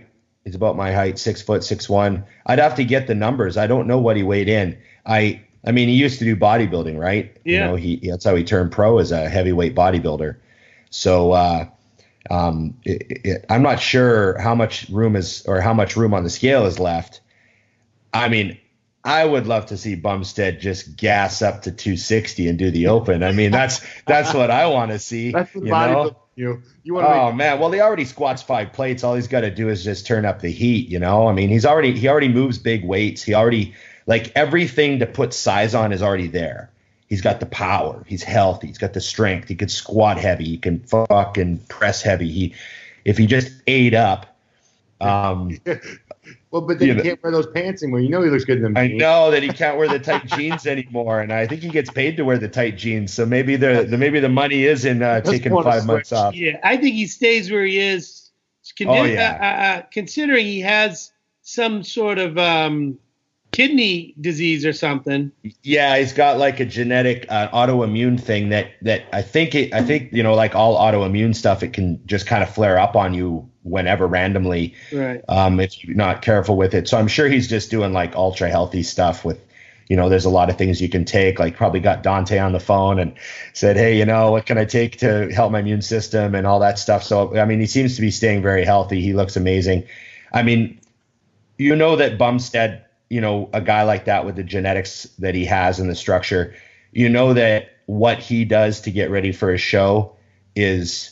He's about my height, six foot, six one. I'd have to get the numbers. I don't know what he weighed in. I I mean, he used to do bodybuilding, right? Yeah. You know, he that's how he turned pro as a heavyweight bodybuilder. So uh, um, it, it, I'm not sure how much room is or how much room on the scale is left. I mean, I would love to see Bumstead just gas up to two sixty and do the open. I mean, that's that's what I want to see. That's the you bodybuilding know? you. You want to Oh make man, well he already squats five plates. All he's got to do is just turn up the heat, you know. I mean, he's already he already moves big weights. He already like everything to put size on is already there. He's got the power. He's healthy. He's got the strength. He can squat heavy. He can fucking press heavy. He if he just ate up. Um, well, but then yeah, he can't wear those pants anymore. You know he looks good in them I jeans. know that he can't wear the tight jeans anymore, and I think he gets paid to wear the tight jeans. So maybe the, the maybe the money is in uh, Just taking wanna five months switch. off. Yeah, I think he stays where he is. Condi- Oh, yeah. uh, uh, considering he has some sort of um, kidney disease or something. Yeah, he's got like a genetic uh, autoimmune thing that that I think it, I think you know like all autoimmune stuff, it can just kind of flare up on you whenever randomly, Right. um, if you're not careful with it. So I'm sure he's just doing like ultra healthy stuff with, you know, there's a lot of things you can take. Like probably got Dante on the phone and said, hey, you know, what can I take to help my immune system and all that stuff. So I mean, he seems to be staying very healthy. He looks amazing. I mean, you know that Bumstead, you know, a guy like that with the genetics that he has and the structure, you know that what he does to get ready for a show is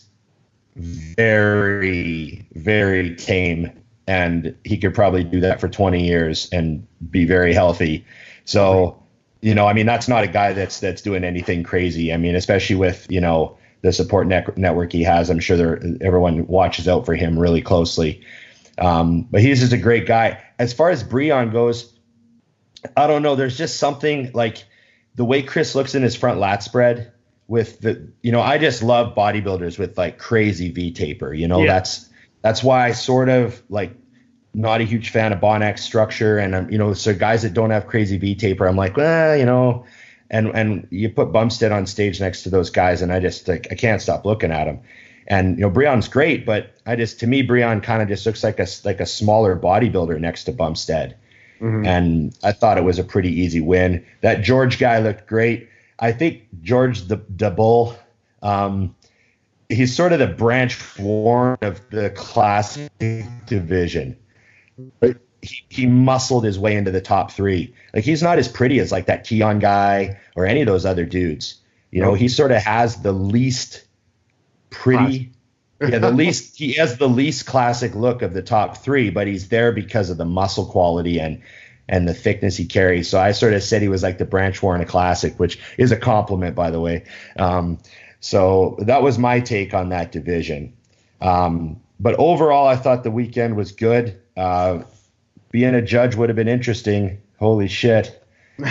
very, very tame. And he could probably do that for twenty years and be very healthy. So, you know, I mean, that's not a guy that's that's doing anything crazy. I mean, especially with, you know, the support net- network he has, I'm sure there, everyone watches out for him really closely. Um, but he's just a great guy. As far as Breon goes, I don't know. There's just something like the way Chris looks in his front lat spread with the, you know, I just love bodybuilders with like crazy V taper. You know, Yeah. that's that's why I sort of like not a huge fan of Bonnax structure. And, um, you know, so guys that don't have crazy V taper, I'm like, well, you know, and and you put Bumstead on stage next to those guys, and I just like I can't stop looking at him. And you know, Breon's great, but I just to me Breon kind of just looks like a like a smaller bodybuilder next to Bumstead. Mm-hmm. And I thought it was a pretty easy win. That George guy looked great. I think George the the Bull, um, he's sort of the Branch Warren of the classic division. He, he muscled his way into the top three. Like he's not as pretty as like that Keon guy or any of those other dudes. You know, he sort of has the least pretty, yeah, the least he has the least classic look of the top three, but he's there because of the muscle quality and and the thickness he carries. So I sort of said he was like the Branch Warren Classic, which is a compliment, by the way. Um, so that was my take on that division. Um, but overall, I thought the weekend was good. Uh, being a judge would have been interesting. Holy shit.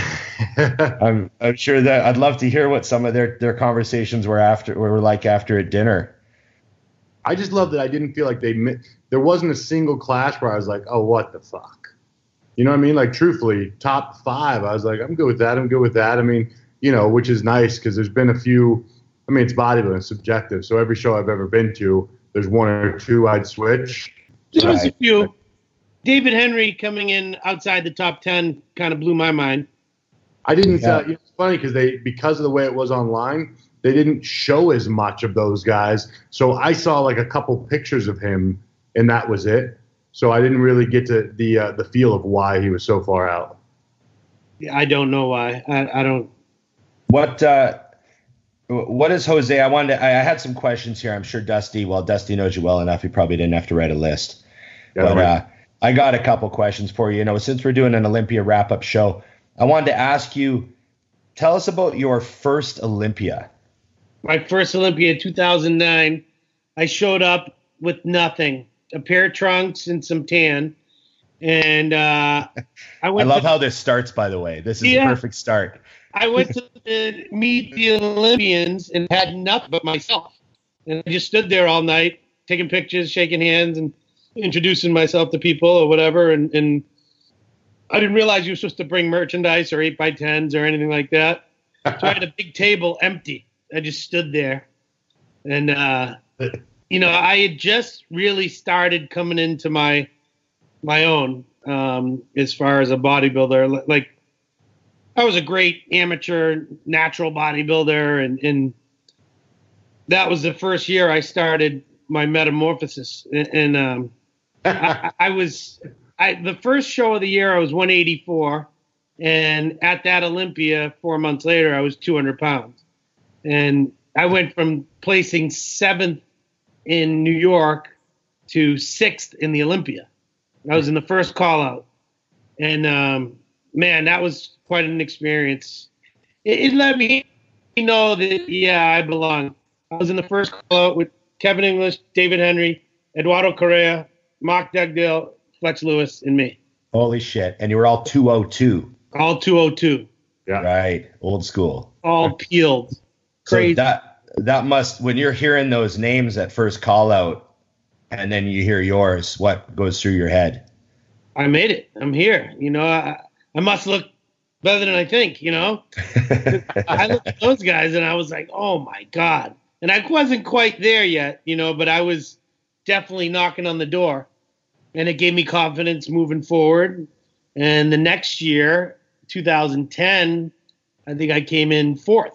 I'm, I'm sure that I'd love to hear what some of their, their conversations were after were like after at dinner. I just love that I didn't feel like they mi- there wasn't a single clash where I was like, oh, what the fuck? You know what I mean? Like, truthfully, top five, I was like, I'm good with that. I'm good with that. I mean, you know, which is nice because there's been a few. I mean, it's bodybuilding, it's subjective. So every show I've ever been to, there's one or two I'd switch. There was a Right. few. David Henry coming in outside the top ten kind of blew my mind. I didn't. Yeah. Uh, it's funny because they, because of the way it was online, they didn't show as much of those guys. So I saw like a couple pictures of him, and that was it. So I didn't really get to the uh, the feel of why he was so far out. Yeah, I don't know why. I, I don't. What uh, what is Jose? I wanted. To, I I had some questions here. I'm sure Dusty. Well, Dusty knows you well enough. He probably didn't have to write a list. Yeah, but right. uh, I got a couple questions for you. You know, since we're doing an Olympia wrap up show, I wanted to ask you. Tell us about your first Olympia. My first Olympia, two thousand nine. I showed up with nothing. A pair of trunks and some tan. And uh, I I went love to, how this starts, by the way. This is Yeah. the perfect start. I went to the, meet the Olympians and had nothing but myself. And I just stood there all night, taking pictures, shaking hands, and introducing myself to people or whatever. And, and I didn't realize you were supposed to bring merchandise or eight by tens or anything like that. So I had a big table empty. I just stood there. And, uh, you know, I had just really started coming into my my own um, as far as a bodybuilder. Like, I was a great amateur natural bodybuilder, and, and that was the first year I started my metamorphosis. And, and um, I, I was I the first show of the year I was one eighty-four, and at that Olympia four months later I was two hundred pounds, and I went from placing seventh in New York to sixth in the Olympia. I was in the first call out, and um, man, that was quite an experience. It, it let me know that yeah, I belong. I was in the first call out with Kevin English, David Henry, Eduardo Correa, Mark Dugdale, Flex Lewis, and me. Holy shit! And you were all two oh two. All two oh two. Yeah. Right, old school. All peeled. Crazy. So that that must, when you're hearing those names at first call out, and then you hear yours, what goes through your head? I made it. I'm here. You know, I, I must look better than I think. You know, I looked at those guys and I was like, oh my god. And I wasn't quite there yet, you know, but I was definitely knocking on the door, and it gave me confidence moving forward. And the next year, two thousand ten, I think I came in fourth.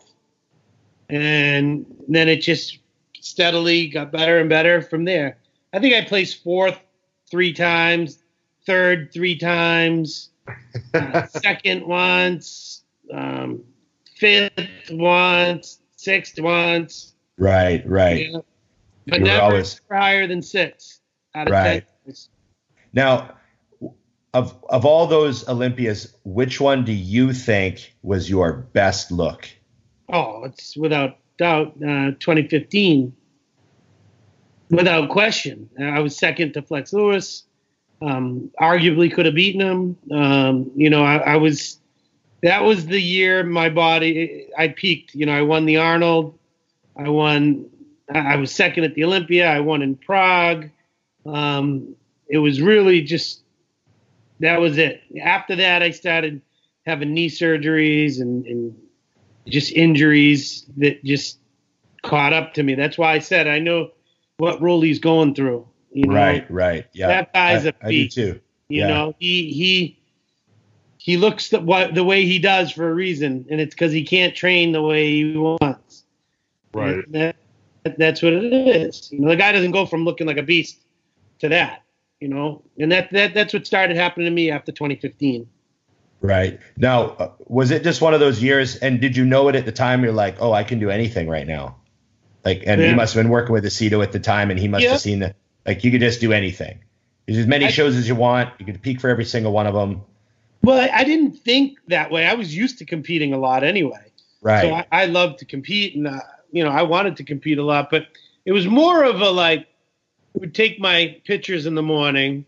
And then it just steadily got better and better from there. I think I placed fourth three times, third three times, uh, second once, um, fifth once, sixth once. Right, right. Yeah. But You were never always- higher than six out of Right. ten. Now, of of all those Olympias, which one do you think was your best look? Oh, it's without doubt uh, twenty fifteen. Without question. I was second to Flex Lewis. Um, arguably could have beaten him. Um, you know, I, I was, that was the year my body, I peaked. You know, I won the Arnold. I won, I was second at the Olympia. I won in Prague. Um, it was really just, that was it. After that, I started having knee surgeries and, and just injuries that just caught up to me. That's why I said I know what role he's going through. You know? Right, right. Yeah. That guy's I, a I do beast. too. You Yeah. know, he he he looks the, what, the way he does for a reason, and it's because he can't train the way he wants. Right. And that, that's what it is. You know, the guy doesn't go from looking like a beast to that. You know, and that that that's what started happening to me after twenty fifteen. Right. Now, uh, was it just one of those years? And did you know it at the time? You're like, oh, I can do anything right now. Like, and Yeah. he must have been working with Aceto at the time, and he must Yeah. have seen that. Like, you could just do anything. There's as many I- shows as you want. You could peak for every single one of them. Well, I, I didn't think that way. I was used to competing a lot anyway. Right. So I, I loved to compete, and uh, you know, I wanted to compete a lot, but it was more of a like, I would take my pictures in the morning,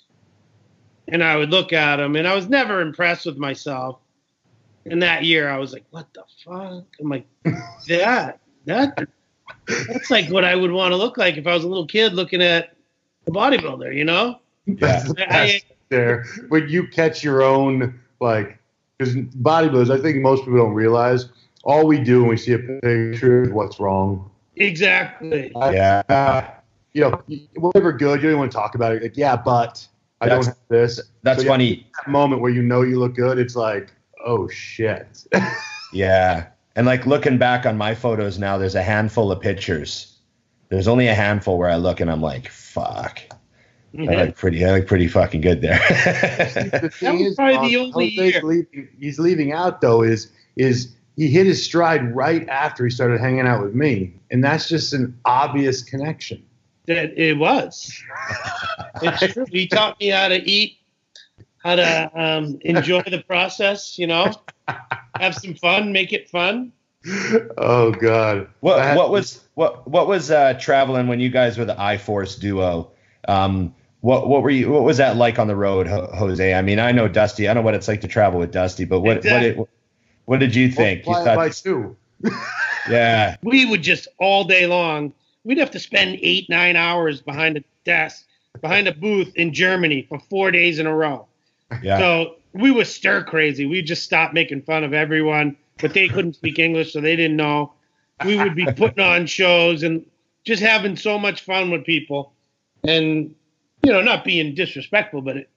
and I would look at them, and I was never impressed with myself. And that year, I was like, "What the fuck?" I'm like, "That that that's like what I would want to look like if I was a little kid looking at a bodybuilder," you know? Yeah. That's the I- best there. When you catch your own, like, because bodybuilders, I think most people don't realize, all we do when we see a picture is what's wrong. Exactly. Yeah. Uh, you know, whatever good, you don't want to talk about it. Like, yeah, but I That's- don't have this. That's So, yeah, funny. that moment where you know you look good, it's like, oh, shit. Yeah. And like looking back on my photos now, there's a handful of pictures. There's only a handful where I look and I'm like, fuck. I look pretty, I look pretty fucking good there. The thing was is, probably the Bob, only Jose's year. leaving, he's leaving out though is is he hit his stride right after he started hanging out with me, and that's just an obvious connection. That it was. It's true. He taught me how to eat, how to um, enjoy the process, you know, have some fun, make it fun. Oh God. What That- what was what what was uh, traveling when you guys were the I-Force duo? Um, what what were you? What was that like on the road, Ho- Jose? I mean, I know Dusty. I know what it's like to travel with Dusty, but what Exactly. what did, what did you think? You Why thought- by two? yeah, We would just all day long, we'd have to spend eight, nine hours behind a desk, behind a booth in Germany for four days in a row. yeah, So we were stir crazy. We just stopped making fun of everyone, but they couldn't speak English, so they didn't know. We would be putting on shows and just having so much fun with people, and you know, not being disrespectful, but it,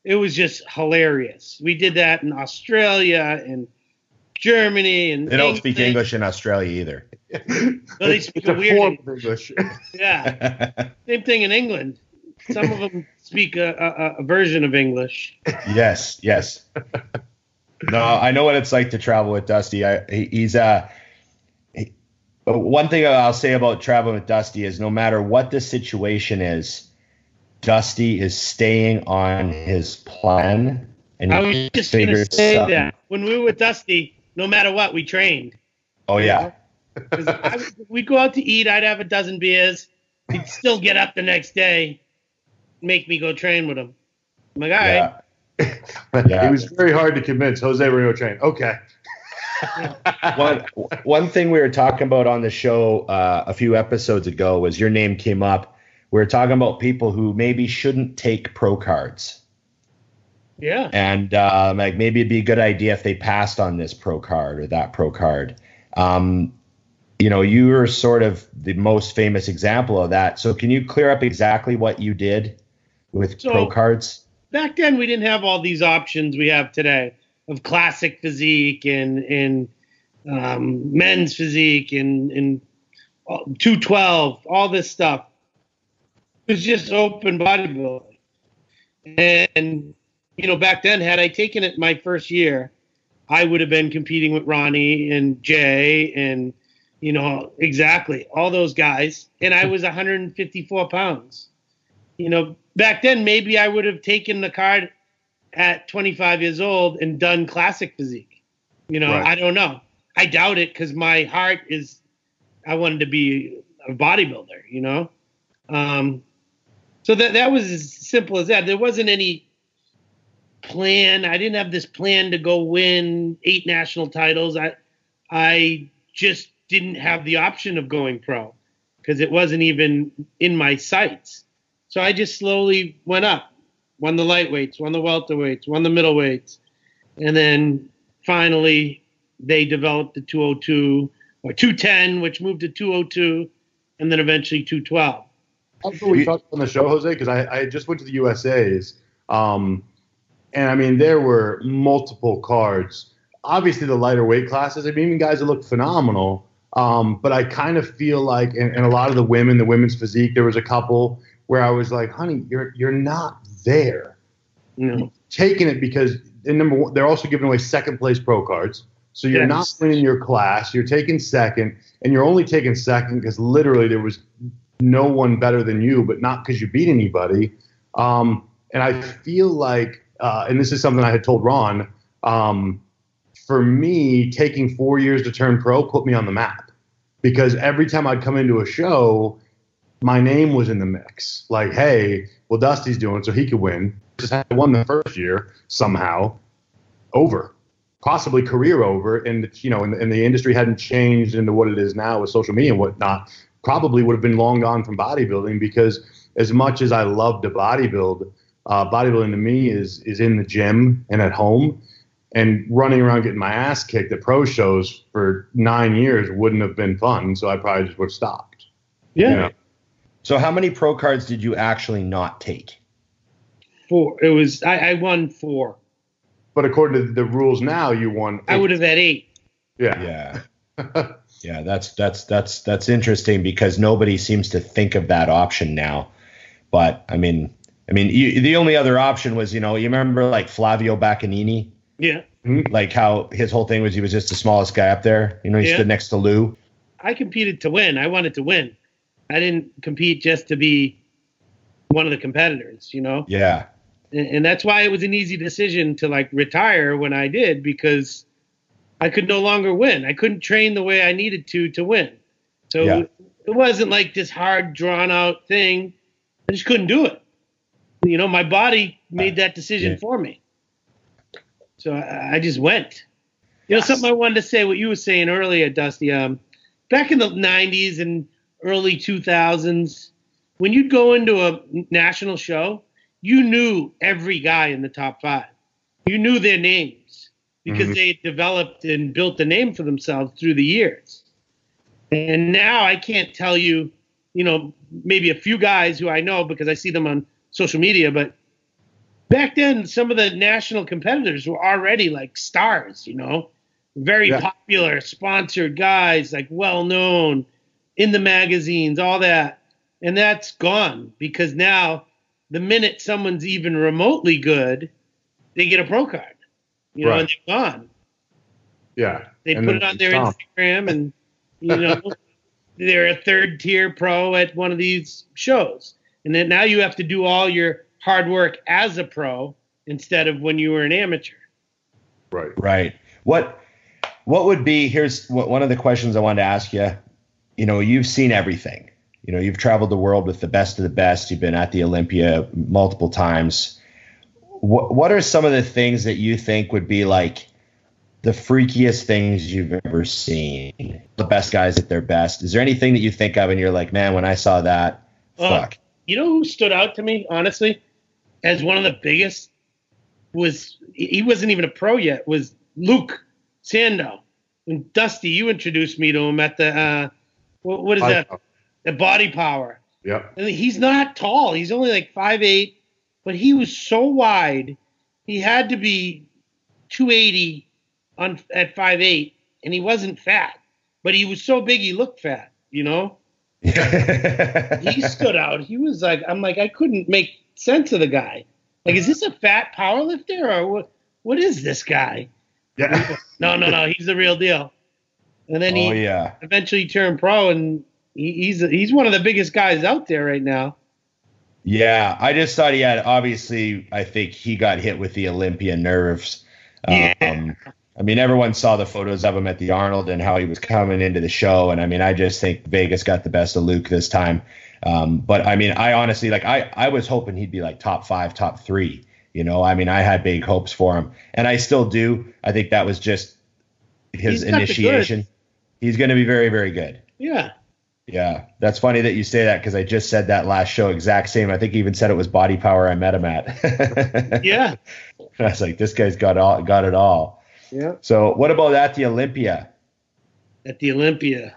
it was just hilarious. We did that in Australia and Germany and They don't England. speak English in Australia either. Well, they speak It's a a weird form of English. Yeah. Same thing in England. Some of them speak a, a, a version of English. Yes, yes. No, I know what it's like to travel with Dusty. I, he, he's uh, he, but one thing I'll say about traveling with Dusty is no matter what the situation is, Dusty is staying on his plan. And I he was just going to figures say something- that. When we were with Dusty, no matter what, we trained. Oh yeah, 'Cause I would- we'd go out to eat. I'd have a dozen beers. He'd still get up the next day, make me go train with him. I'm like, all right. yeah. Yeah. It was very hard to convince Jose we're going to train. Okay. one one thing we were talking about on the show uh, a few episodes ago was your name came up. We were talking about people who maybe shouldn't take pro cards, Yeah. and uh, like maybe it'd be a good idea if they passed on this pro card or that pro card. Um, you know, you were sort of the most famous example of that. So can you clear up exactly what you did with So- pro cards? Back then, we didn't have all these options we have today of classic physique and and um, men's physique and and two twelve, all this stuff. It was just open bodybuilding. And you know, back then, had I taken it my first year, I would have been competing with Ronnie and Jay and you know exactly all those guys. And I was one hundred fifty-four pounds. You know, back then, maybe I would have taken the card at twenty-five years old and done classic physique. You know, Right. I don't know. I doubt it because my heart is, I wanted to be a bodybuilder, you know? Um, so that, that was as simple as that. There wasn't any plan. I didn't have this plan to go win eight national titles. I, I just didn't have the option of going pro because it wasn't even in my sights. So I just slowly went up, won the lightweights, won the welterweights, won the middleweights. And then finally they developed the two oh two or two ten, which moved to two oh two, and then eventually two twelve. That's what we talked on the show, Jose, because I, I just went to the U S A's. Um, and I mean, there were multiple cards. Obviously, the lighter weight classes, I mean, even guys that look phenomenal. Um, but I kind of feel like, and, and a lot of the women, the women's physique, there was a couple where I was like, honey, you're you're not there. You know, Taking it because, and number one, they're also giving away second place pro cards. So you're Yes. not winning your class. You're taking second, and you're only taking second because literally there was no one better than you, but not because you beat anybody. Um, and I feel like, uh, and this is something I had told Ron, um, for me, taking four years to turn pro put me on the map because every time I'd come into a show, my name was in the mix. Like, hey, well, Dusty's doing it, so he could win. Just had won the first year somehow, over, possibly career over, and you know, and, and the industry hadn't changed into what it is now with social media and whatnot. Probably would have been long gone from bodybuilding because as much as I love to bodybuild, uh, bodybuilding to me is is in the gym and at home, and running around getting my ass kicked at pro shows for nine years wouldn't have been fun. So I probably just would have stopped. yeah, You know? So how many pro cards did you actually not take? four. It was I, I won four. But according to the rules now, you won. I would have had eight. Yeah. Yeah. Yeah, that's that's that's that's interesting because nobody seems to think of that option now. But I mean, I mean, you, the only other option was, you know, you remember like Flavio Baccanini, Yeah, like how his whole thing was he was just the smallest guy up there. You know, he Yeah. stood next to Lou. I competed to win. I wanted to win. I didn't compete just to be one of the competitors, you know? Yeah, And, and that's why it was an easy decision to like retire when I did because I could no longer win. I couldn't train the way I needed to to win. So Yeah. it wasn't like this hard drawn out thing. I just couldn't do it. You know, my body made that decision Yeah. for me. So I, I just went. You know, something I wanted to say, what you were saying earlier, Dusty, um, back in the nineties and early two thousands, when you'd go into a national show, you knew every guy in the top five. You knew their names because Mhm. they had developed and built a name for themselves through the years. And now I can't tell you, you know, maybe a few guys who I know because I see them on social media, but back then, some of the national competitors were already like stars, you know, very Yeah. popular, sponsored guys, like well known in the magazines, all that. And that's gone because now the minute someone's even remotely good, they get a pro card, you know, Right. and they're gone. Yeah. They And put then it on their Tom. Instagram and, you know, they're a third tier pro at one of these shows. And then now you have to do all your hard work as a pro instead of when you were an amateur. Right. Right. What what would be, here's what, one of the questions I wanted to ask you. You know, you've seen everything. You know, you've traveled the world with the best of the best. You've been at the Olympia multiple times. What what are some of the things that you think would be like the freakiest things you've ever seen? The best guys at their best. Is there anything that you think of and you're like, man, when I saw that, Uh, fuck. You know who stood out to me, honestly, as one of the biggest was, he wasn't even a pro yet, was Luke Sandow. And Dusty, you introduced me to him at the, uh, what, what is Body that? Power. The Body Power. Yep. And he's not tall. He's only like five eight, but he was so wide. He had to be two eighty on at five eight, and he wasn't fat. But he was so big he looked fat, you know? He stood out. He was like, I'm like, I couldn't make sense of the guy. Like, is this a fat power lifter or what? What is this guy? Yeah. No, no, no. He's the real deal. And then he Oh, yeah. eventually turned pro, and he, he's he's one of the biggest guys out there right now. Yeah, I just thought he had, obviously, I think he got hit with the Olympia nerves. Yeah. Um, I mean, everyone saw the photos of him at the Arnold and how he was coming into the show. And I mean, I just think Vegas got the best of Luke this time. Um, but I mean, I honestly, like, I, I was hoping he'd be like top five, top three. You know, I mean, I had big hopes for him, and I still do. I think that was just his He's got the initiation. He's going to be very, very good. Yeah. Yeah, that's funny that you say that because I just said that last show, exact same. I think he even said it was Body Power I met him at. Yeah. I was like, this guy's got all, got it all. Yeah. So what about at the Olympia? At the Olympia.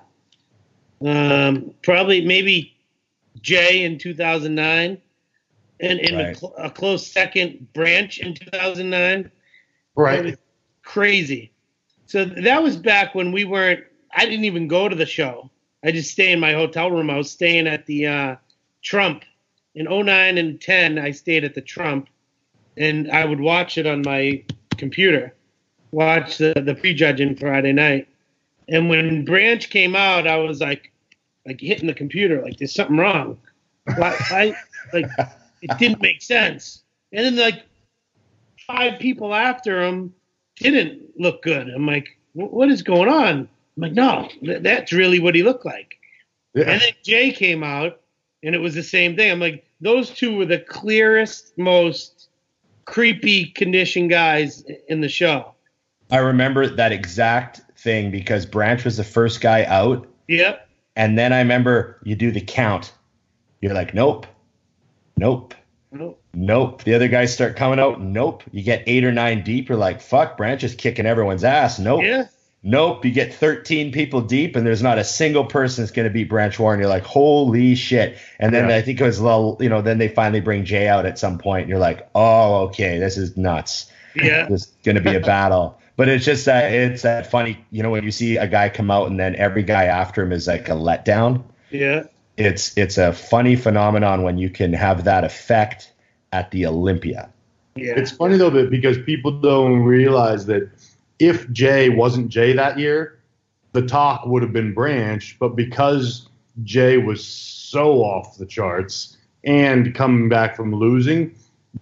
Um, probably maybe Jay in two thousand nine, and in a, Right. cl- a close second, Branch in two thousand nine. That Right. was crazy. So that was back when we weren't, I didn't even go to the show. I just stay in my hotel room. I was staying at the uh, Trump. In oh nine and ten, I stayed at the Trump, and I would watch it on my computer, watch the, the prejudging Friday night. And when Branch came out, I was like, like hitting the computer, like there's something wrong. Why, why, like it didn't make sense. And then like five people after him didn't look good. I'm like, "Wh- what is going on? I'm like, no, th- that's really what he looked like. Yeah. And then Jay came out, and it was the same thing. I'm like, those two were the clearest, most creepy condition guys i- in the show. I remember that exact thing because Branch was the first guy out. Yep. And then I remember you do the count. You're like, nope, nope, Oh, nope. The other guys start coming out. Nope. You get eight or nine deep. You're like, fuck, Branch is kicking everyone's ass. Nope. yeah. Nope. You get thirteen people deep, and there's not a single person that's going to beat Branch Warren. You're like, holy shit. And then Yeah. I think it was a little, you know, then they finally bring Jay out at some point, and you're like, oh, okay, this is nuts. Yeah. This is going to be a battle. But it's just that it's that funny, you know, when you see a guy come out and then every guy after him is like a letdown. Yeah. It's it's a funny phenomenon when you can have that effect at the Olympia. Yeah. It's funny though that because people don't realize that if Jay wasn't Jay that year, the talk would have been Branch, but because Jay was so off the charts and coming back from losing,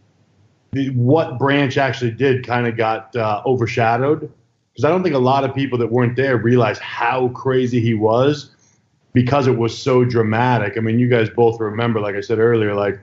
the, what Branch actually did kind of got uh, overshadowed because I don't think a lot of people that weren't there realized how crazy he was because it was so dramatic. I mean, you guys both remember, like I said earlier, like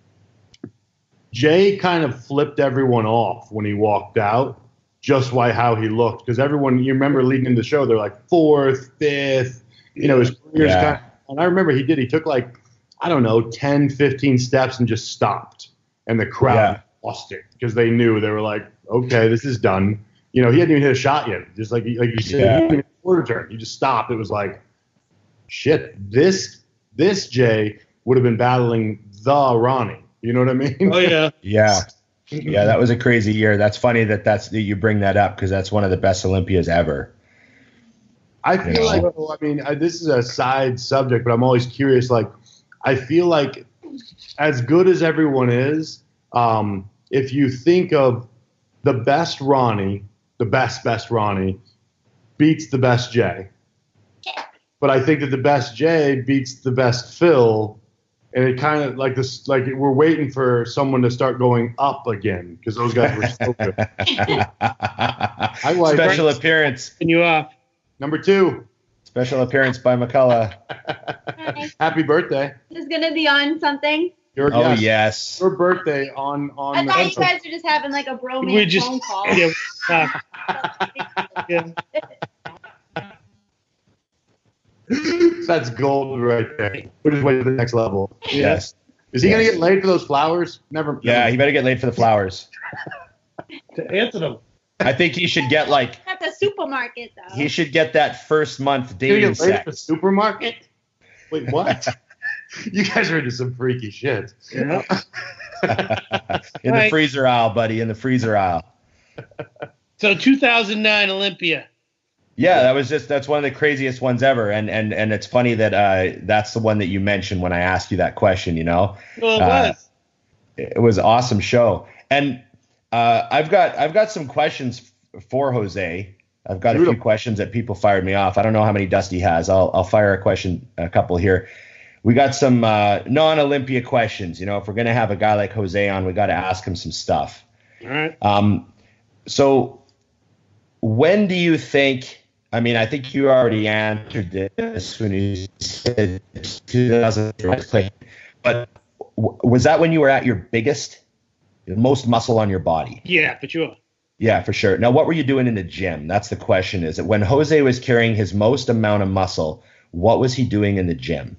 Jay kind of flipped everyone off when he walked out, just by how he looked. Because everyone, you remember leading into the show, they're like fourth, fifth, you know, his career's Yeah. kind of, and I remember he did, he took like, I don't know, ten, fifteen steps and just stopped. And the crowd Yeah. lost it because they knew, they were like, okay, this is done. You know, he hadn't even hit a shot yet. Just like, like you said, Yeah. he didn't even hit a quarter turn. He just stopped. It was like, shit, this, this Jay would have been battling the Ronnie. You know what I mean? Oh yeah. Yeah. Yeah, that was a crazy year. That's funny that that's that you bring that up because that's one of the best Olympias ever. I feel You know? like, well, I mean, I, this is a side subject, but I'm always curious. Like, I feel like as good as everyone is, um, if you think of the best Ronnie, the best, best Ronnie beats the best Jay. But I think that the best Jay beats the best Phil. And it kind of like this, like we're waiting for someone to start going up again because those guys were so good. I like Special appearance. And you off. number two. Special appearance by McCullough. Hi. Happy birthday! Is gonna be on something. Your, Oh yes, yes. your birthday on I on. thought you the, guys were just having like a bromance We just phone call. yeah, uh, yeah. That's gold right there. We're just waiting for the next level. Yes. Is he gonna Yes. get laid for those flowers? Never. Yeah, never. he better get laid for the flowers. To answer them. I think he should get like At the supermarket though. he should get that first month He's gonna dating get laid at the sex. supermarket. Wait, what? You guys are into some freaky shit. Yeah. In the Right. freezer aisle, buddy, in the freezer aisle. So two thousand nine Olympia. Yeah, that was just that's one of the craziest ones ever, and and and it's funny that uh, that's the one that you mentioned when I asked you that question. You know, Well, it Uh, was. it was an awesome show, and uh, I've got I've got some questions f- for Jose. I've got a few Beautiful. questions that people fired me off. I don't know how many Dusty has. I'll I'll fire a question, a couple here. We got some uh, non-Olympia questions. You know, if we're gonna have a guy like Jose on, we got to ask him some stuff. All right. Um, so when do you think? I mean, I think you already answered this when you said two thousand three, but w- was that when you were at your biggest, the most muscle on your body? Yeah, for sure. Yeah, for sure. Now, what were you doing in the gym? That's the question. Is it when Jose was carrying his most amount of muscle? What was he doing in the gym?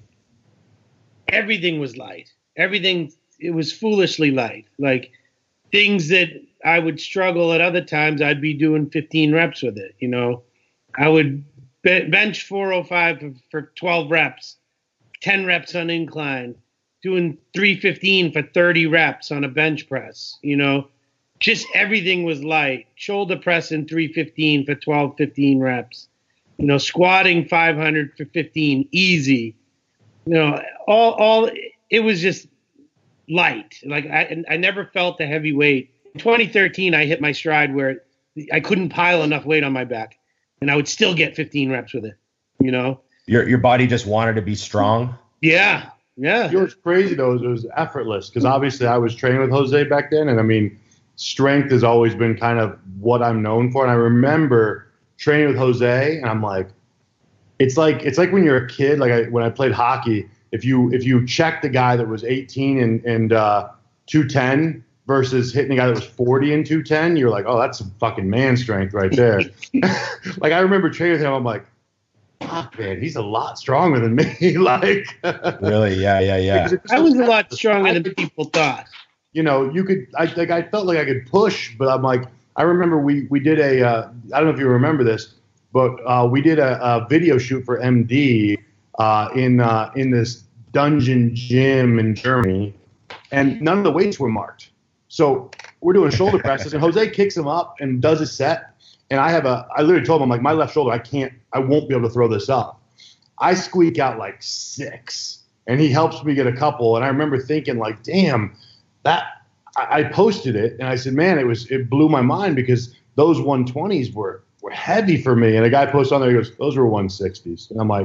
Everything was light. Everything, it was foolishly light. Like things that I would struggle at other times, I'd be doing fifteen reps with it. You know, I would be- bench four oh five for, for twelve reps, ten reps on incline, doing three fifteen for thirty reps on a bench press. You know, just everything was light. Shoulder pressing three fifteen for twelve, fifteen reps. You know, squatting five hundred for fifteen, easy. You know, all all it was just light. Like I I never felt the heavy weight. In twenty thirteen, I hit my stride where I couldn't pile enough weight on my back, and I would still get fifteen reps with it. You know? Your your body just wanted to be strong. Yeah, yeah. You know what's crazy though is it was effortless because obviously I was training with Jose back then, and I mean, strength has always been kind of what I'm known for. And I remember training with Jose, and I'm like, it's like it's like when you're a kid. Like I, when I played hockey, if you if you checked the guy that was eighteen and and uh, two ten versus hitting the guy that was forty and two ten, you're like, oh, that's some fucking man strength right there. Like I remember training with him, I'm like, fuck, man, he's a lot stronger than me. Like, Really? Yeah, yeah, yeah. because it's I so was a lot effortless. stronger I than could- people thought. you know, you could, I like, I felt like I could push, but I'm like, I remember we, we did a, uh, I don't know if you remember this, but uh, we did a, a video shoot for M D uh, in, uh, in this dungeon gym in Germany, and none of the weights were marked. So we're doing shoulder presses, and Jose kicks him up and does a set, and I have a, I literally told him, I'm like, my left shoulder, I can't, I won't be able to throw this up. I squeak out like six, and he helps me get a couple, and I remember thinking like, damn, that I, I posted it and I said, man, it was it blew my mind because those one twenties were were heavy for me. And a guy posted on there, he goes, those were one sixties. And I'm like,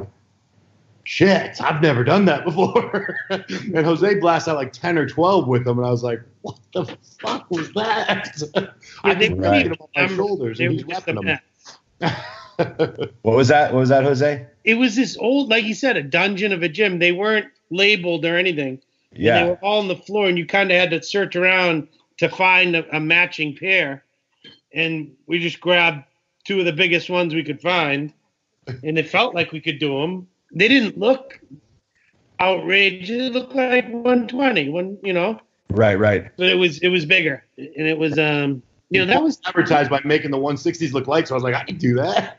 shit, I've never done that before. And Jose blasts out like ten or twelve with them, and I was like, what the fuck was that? I they think were right. deep. him on my Um, shoulders, they and were he's just a repping mess. them. What was that? What was that, Jose? It was this old, like you said, a dungeon of a gym. They weren't labeled or anything. And they Yeah. were all on the floor, and you kind of had to search around to find a, a matching pair. And we just grabbed two of the biggest ones we could find, and it felt like we could do them. They didn't look outrageous. It looked like one twenty, one, you know, Right, right. but it was it was bigger, and it was um, you know, that was advertised by making the one sixties look light, so I was like, I can do that.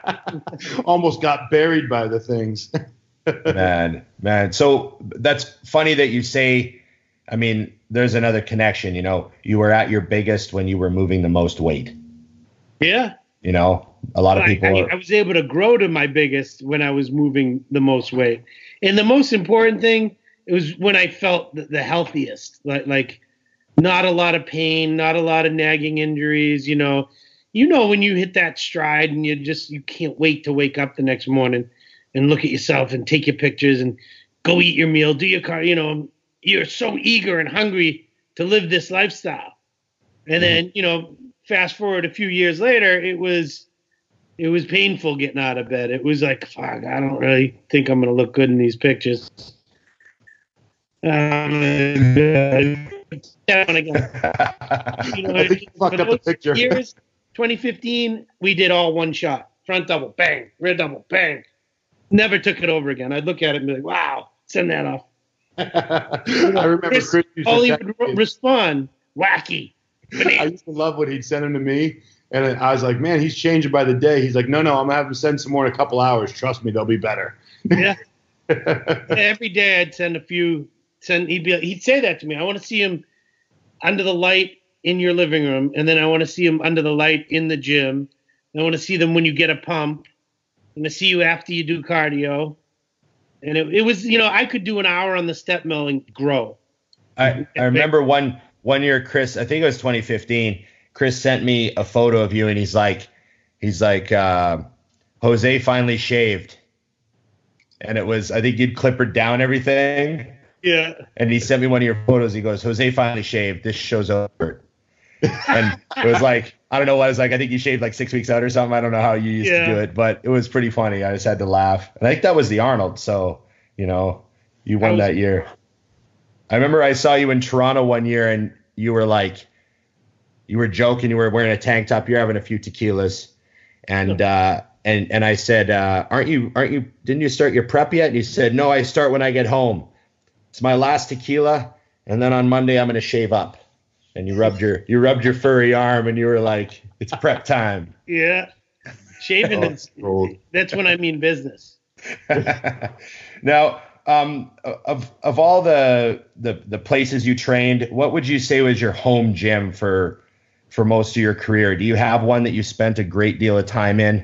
Almost got buried by the things. Man, man. So that's funny that you say, I mean, there's another connection. You know, you were at your biggest when you were moving the most weight. Yeah. You know, a lot of I, people. I, are, I was able to grow to my biggest when I was moving the most weight. And the most important thing, it was when I felt the, the healthiest, like, like not a lot of pain, not a lot of nagging injuries. You know, you know, when you hit that stride and you just, you can't wait to wake up the next morning and look at yourself and take your pictures and go eat your meal, do your car, you know, you're so eager and hungry to live this lifestyle. And then, you know, fast forward a few years later, it was, it was painful getting out of bed. It was like, fuck, I don't really think I'm going to look good in these pictures. Um, down again. You know, I think you fucked for up the those picture. Years, twenty fifteen, we did all one shot. Front double, bang. Rear double, bang. Never took it over again. I'd look at it and be like, wow, send that off. I remember Chris, Chris used to all he text would me. re- respond, wacky. I used to love what he'd send him to me. And I was like, man, he's changing by the day. He's like, no, no, I'm going to have him send some more in a couple hours. Trust me, they'll be better. Yeah. Every day I'd send a few. Send he'd be he'd say that to me. I want to see him under the light in your living room, and then I want to see him under the light in the gym. I want to see them when you get a pump. I'm gonna see you after you do cardio. And it, it was, you know, I could do an hour on the step mill and grow. I, I remember one one year, Chris, I think it was twenty fifteen. Chris sent me a photo of you, and he's like, he's like, uh, Jose finally shaved, and it was, I think you'd clippered down everything. Yeah. And he sent me one of your photos. He goes, Jose finally shaved. This show's over. And it was like, I don't know what it was like. I think you shaved like six weeks out or something. I don't know how you used Yeah. to do it, but it was pretty funny. I just had to laugh. And I think that was the Arnold. So, you know, you won was- that year. I remember I saw you in Toronto one year, and you were like, you were joking. You were wearing a tank top. You're having a few tequilas. And, uh, and, and I said, uh, aren't you, aren't you, didn't you start your prep yet? And you said, no, I start when I get home. It's my last tequila, and then on Monday I'm gonna shave up. And you rubbed your you rubbed your furry arm, and you were like, "It's prep time." Yeah. Shaving Oh, is old. that's when I mean business. Now, um, of of all the, the the places you trained, what would you say was your home gym for for most of your career? Do you have one that you spent a great deal of time in?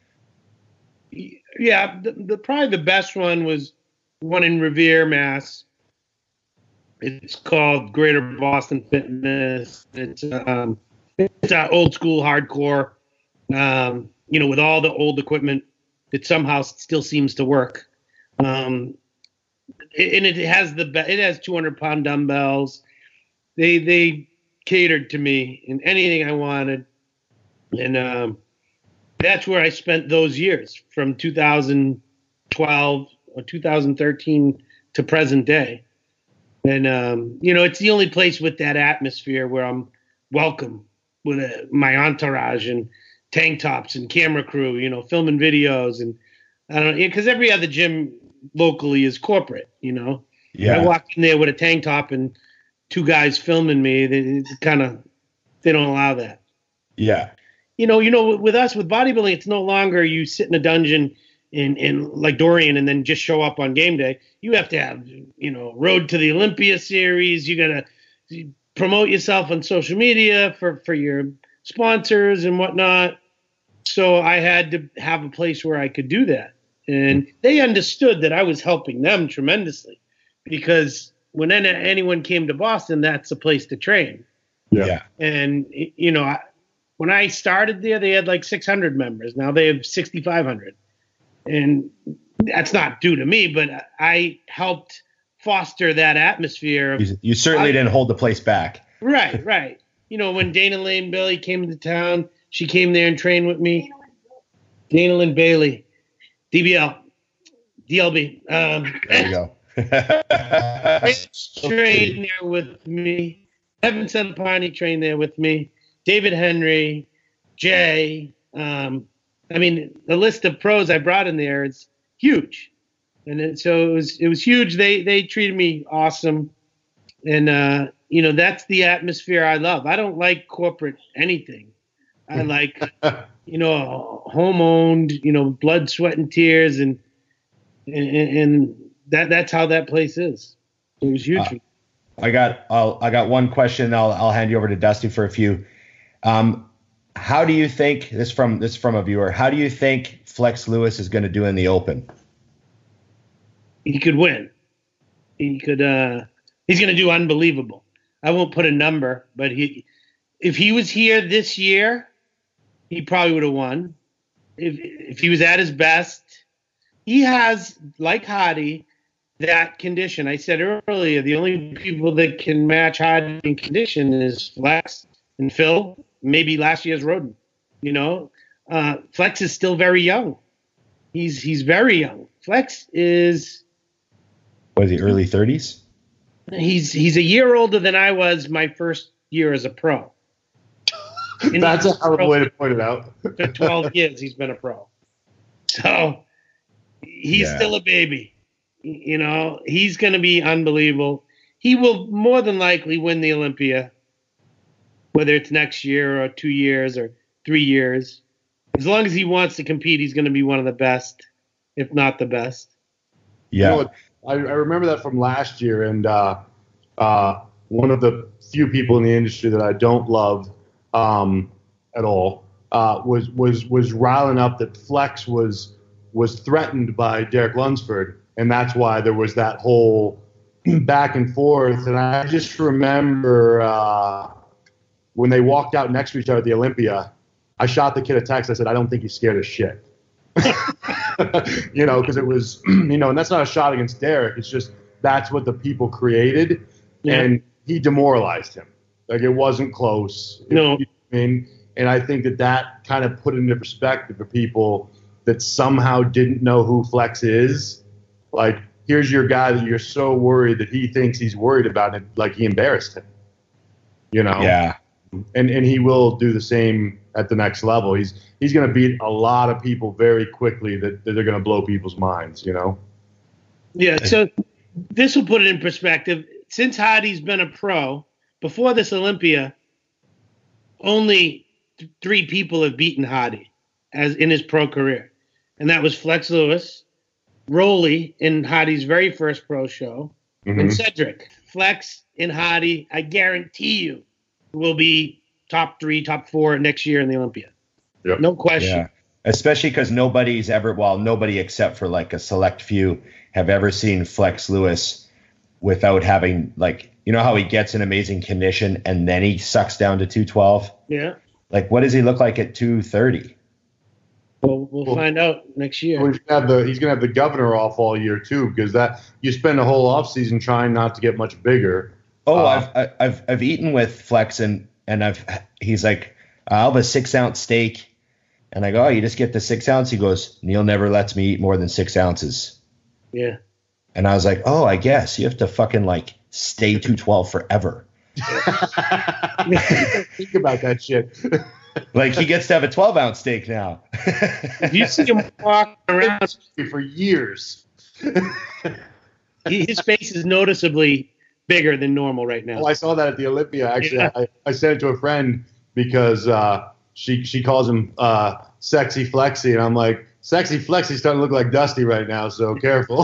Yeah, the, the probably the best one was one in Revere, Mass. It's called Greater Boston Fitness. It's um, it's uh, old school hardcore, um, you know, with all the old equipment that somehow still seems to work. Um, it- and it has the be- it has two hundred pound dumbbells. They they catered to me in anything I wanted, and um, that's where I spent those years from two thousand twelve or two thousand thirteen to present day. And, um, you know, it's the only place with that atmosphere where I'm welcome with a, my entourage and tank tops and camera crew, you know, filming videos. And I don't know, because every other gym locally is corporate, you know. I walk in there with a tank top and two guys filming me. They kind of, they don't allow that. Yeah. You know, you know, with us, with bodybuilding, it's no longer you sit in a dungeon in, in like Dorian and then just show up on game day. You have to have, you know, Road to the Olympia series. You got to promote yourself on social media for, for your sponsors and whatnot. So I had to have a place where I could do that. And they understood that I was helping them tremendously because when any- anyone came to Boston, that's a place to train. Yeah. And, you know, I, when I started there, they had like six hundred members. Now they have sixty-five hundred. And that's not due to me, but I helped foster that atmosphere. Of, You, you certainly I- didn't hold the place back. right, right. You know, when Dana Lane Bailey came to town, she came there and trained with me. Dana Lynn Bailey, D B L, D L B. Um, There you go. trained there with me. Evan Senapani trained there with me. David Henry, Jay. Um, I mean, the list of pros I brought in there is huge, and it, so it was it was huge. They they treated me awesome, and uh, you know that's the atmosphere I love. I don't like corporate anything. I like you know home owned, you know blood, sweat, and tears, and and, and that that's how that place is. It was huge. Uh, for me. I got I'll, I got one question. I'll I'll hand you over to Dusty for a few. Um, how do you think this from this from a viewer? How do you think Flex Lewis is going to do in the Open? He could win. He could. Uh, he's going to do unbelievable. I won't put a number, but he, if he was here this year, he probably would have won. If if he was at his best, he has, like Hardy, that condition. I said earlier, the only people that can match Hardy in condition is Flex and Phil, maybe last year's Roden. You know, uh, Flex is still very young. He's he's very young. Flex is. Was he early thirties? He's he's a year older than I was my first year as a pro. And That's a he's hell of a pro way to point it out. For twelve years, he's been a pro. So he's Yeah. still a baby. You know, he's going to be unbelievable. He will more than likely win the Olympia, whether it's next year or two years or three years. As long as he wants to compete, he's going to be one of the best, if not the best. Yeah. You know what? I, I remember that from last year, and uh, uh, one of the few people in the industry that I don't love um, at all uh, was was was riling up that Flex was was threatened by Derek Lunsford, and that's why there was that whole back and forth. And I just remember uh, when they walked out next to each other at the Olympia, I shot the kid a text. I said, "I don't think he's scared of shit." You know, because it was, you know, and that's not a shot against Derek. It's just that's what the people created, Yeah. and he demoralized him. Like it wasn't close. No. You know what I mean, and I think that that kind of put into perspective for people that somehow didn't know who Flex is. Like, here's your guy that you're so worried that he thinks he's worried about it, like he embarrassed him. You know. Yeah. And and he will do the same at the next level. He's he's going to beat a lot of people very quickly that, that they're going to blow people's minds, you know? Yeah, so this will put it in perspective. Since Hardy's been a pro, before this Olympia, only th- three people have beaten Hardy as in his pro career. And that was Flex Lewis, Rolly in Hardy's very first pro show, Mhm. and Cedric. Flex and Hardy, I guarantee you, will be top three, top four next year in the Olympia. Yep. No question. Yeah. Especially because nobody's ever, well, nobody except for like a select few have ever seen Flex Lewis without having, like, you know how he gets in amazing condition and then he sucks down to two twelve? Yeah. Like, what does he look like at two thirty? We'll, we'll Well, find out next year. Well, he's gonna have the he's gonna have the governor off all year too, because that you spend the whole off season trying not to get much bigger. Oh, Uh, I've, I- I've, I've eaten with Flex and, and I've, he's like, I'll have a six ounce steak. And I go, oh, you just get the six ounce? He goes, Neil never lets me eat more than six ounces. Yeah. And I was like, oh, I guess you have to fucking like stay two twelve forever. Think about that shit. Like he gets to have a twelve ounce steak now. If you see him walk around, For years. he, his face is noticeably bigger than normal right now. Oh, I saw that at the Olympia. Actually, Yeah. I, I sent it to a friend because uh, she she calls him uh, Sexy Flexy, and I'm like, Sexy Flexy's starting to look like Dusty right now, so careful.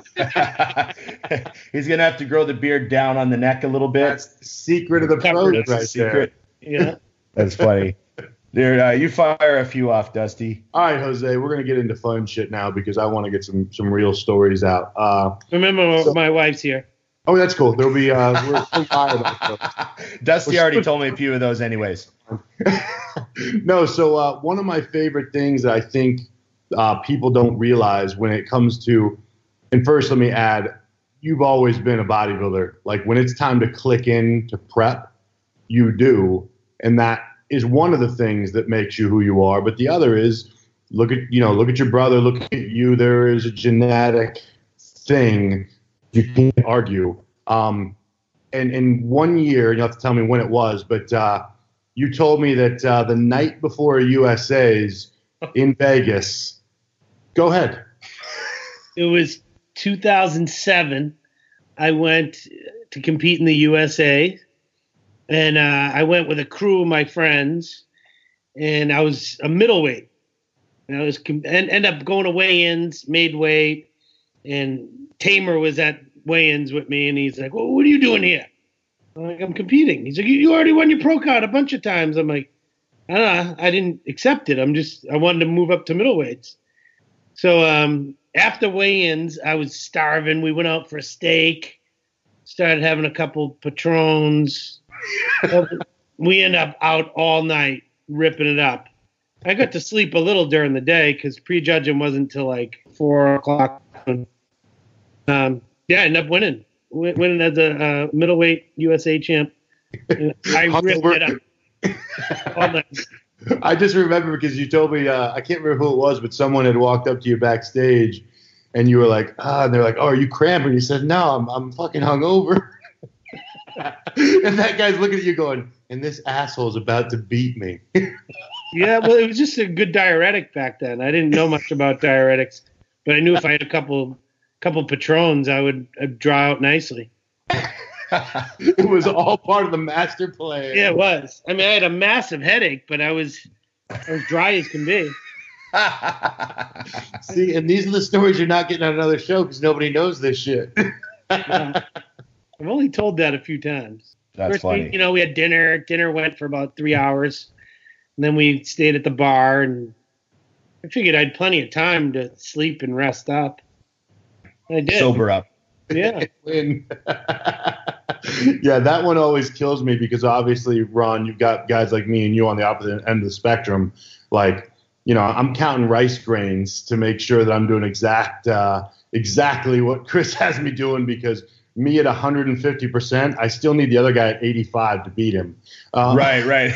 He's gonna have to grow the beard down on the neck a little bit. That's the secret of the Covered. pros That's the right secret. Yeah. That's funny. Dude, uh, you fire a few off, Dusty. All right, Jose, we're gonna get into fun shit now because I want to get some some real stories out. Uh, Remember, So- my wife's here. oh, that's cool. There'll be uh, we're so tired of it. Dusty already told me a few of those anyways. No, so uh, one of my favorite things that I think uh, people don't realize when it comes to, and first let me add, you've always been a bodybuilder. Like when it's time to click in to prep, you do, and that is one of the things that makes you who you are. But the other is, look at you know, look at your brother, look at you. There is a genetic thing you can't argue. Um, and in one year, you have to tell me when it was, but. Uh, You told me that uh, the night before U S A's in Vegas. Go ahead. It was two thousand seven. I went to compete in the U S A, and uh, I went with a crew of my friends, and I was a middleweight. And I was com- and end up going to weigh-ins, made weight, and Tamer was at weigh-ins with me, and he's like, "Well, what are you doing here?" I'm like, I'm competing. He's like, you you already won your pro card a bunch of times. I'm like, I don't know. I didn't accept it. I'm just, I wanted to move up to middleweights. So um, after weigh-ins, I was starving. We went out for a steak, started having a couple Patrons. We ended up out all night ripping it up. I got to sleep a little during the day because prejudging wasn't till like four o'clock. Um, yeah, I ended up winning. Win- Winning as a uh, middleweight U S A champ. I ripped it up. All night. I just remember because you told me, uh, I can't remember who it was, but someone had walked up to you backstage and you were like, ah, and they're like, oh, are you cramping? You said, no, I'm, I'm fucking hungover. And that guy's looking at you going, and this asshole's about to beat me. Yeah, well, it was just a good diuretic back then. I didn't know much about diuretics, but I knew if I had a couple couple Patrons, I would I'd draw out nicely. It was all part of the master plan. Yeah, it was. I mean, I had a massive headache, but I was I was dry as can be. See, and these are the stories you're not getting on another show because nobody knows this shit. Yeah. I've only told that a few times. That's First, funny. we, you know, we had dinner. Dinner went for about three hours. And then we stayed at the bar, and I figured I had plenty of time to sleep and rest up. I did. Sober up. Yeah. Win. Yeah, that one always kills me because obviously, Ron, you've got guys like me and you on the opposite end of the spectrum. Like, you know, I'm counting rice grains to make sure that I'm doing exact, uh, exactly what Chris has me doing because me at one hundred fifty percent, I still need the other guy at eighty-five to beat him. Um, Right, right.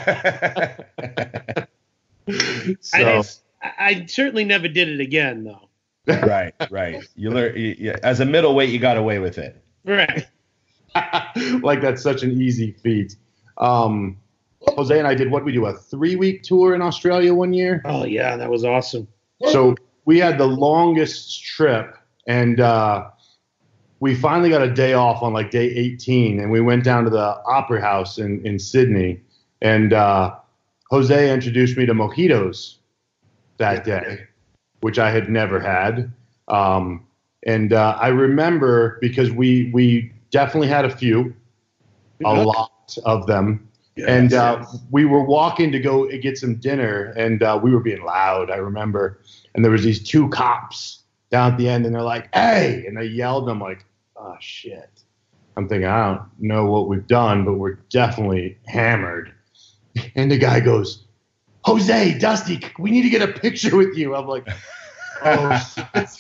So, I, I certainly never did it again, though. right, right. You learn you, you, as a middleweight, you got away with it. Right. like that's such an easy feat. Um, Jose and I did what we do a three-week tour in Australia one year. Oh, yeah, that was awesome. So we had the longest trip, and uh, we finally got a day off on like day eighteen, and we went down to the Opera House in, in Sydney, and uh, Jose introduced me to mojitos that day, which I had never had. Um, and uh, I remember because we we definitely had a few, a lot of them. Yes, and uh, yes. we were walking to go get some dinner, and uh, we were being loud, I remember. And there was these two cops down at the end, and they're like, hey! And they yelled, and I'm like, oh, shit. I'm thinking, I don't know what we've done, but we're definitely hammered. And the guy goes, Jose, Dusty, we need to get a picture with you. I'm like, oh,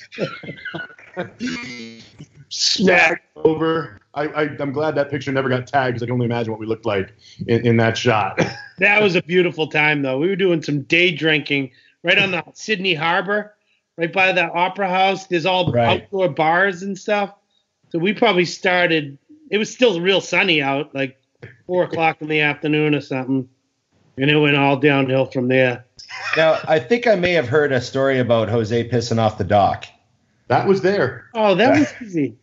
shit. Snack over. I, I, I'm glad that picture never got tagged because I can only imagine what we looked like in, in that shot. That was a beautiful time, though. We were doing some day drinking right on the Sydney Harbor, right by the Opera House. There's all Right. outdoor bars and stuff. So we probably started, it was still real sunny out, like four o'clock in the afternoon or something. And it went all downhill from there. Now, I think I may have heard a story about Jose pissing off the dock. That was there. Oh, that was easy.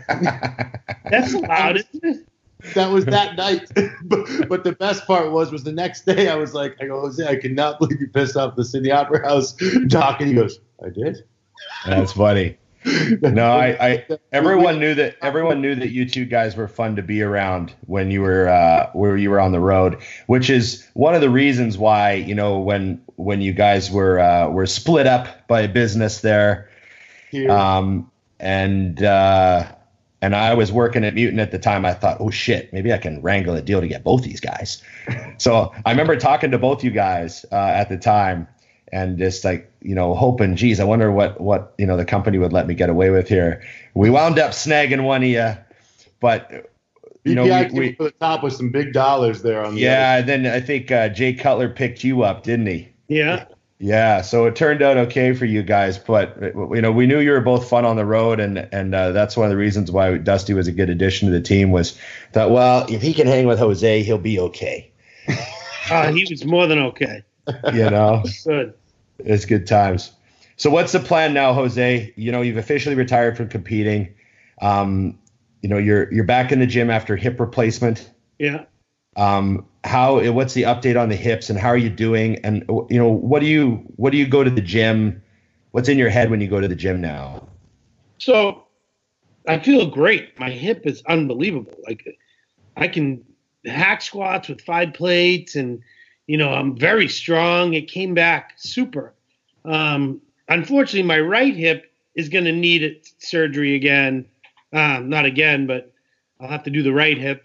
That's allowed, isn't it? That was that night. but, but the best part was, was the next day I was like, I go, Jose, I cannot believe you pissed off the Sydney Opera House dock. And he goes, I did. That's funny. No, I, I everyone knew that everyone knew that you two guys were fun to be around when you were uh, where you were on the road, which is one of the reasons why, you know, when when you guys were uh, were split up by a business there, Here. um, and uh, and I was working at Mutant at the time. I thought, oh shit, maybe I can wrangle a deal to get both these guys. So I remember talking to both you guys uh, at the time. And just like, you know, hoping, geez, I wonder what, what, you know, the company would let me get away with here. We wound up snagging one of you, but, you know, yeah, we, came we to the top with some big dollars there on the yeah, and then I think uh, Jay Cutler picked you up, didn't he? Yeah. Yeah, so it turned out okay for you guys, but, you know, we knew you were both fun on the road, and and uh, that's one of the reasons why Dusty was a good addition to the team was that, well, if he can hang with Jose, he'll be okay. Oh, he was more than okay. You know? Good. It's good times. So what's the plan now, Jose? You know, you've officially retired from competing. Um, you know, you're you're back in the gym after hip replacement. Yeah. Um, how what's the update on the hips and how are you doing? And you know, what do you what do you go to the gym? What's in your head when you go to the gym now? So I feel great. My hip is unbelievable. Like I can hack squats with five plates, and you know I'm very strong. It came back super. Um, unfortunately, my right hip is going to need it, surgery again. Um, not again, but I'll have to do the right hip.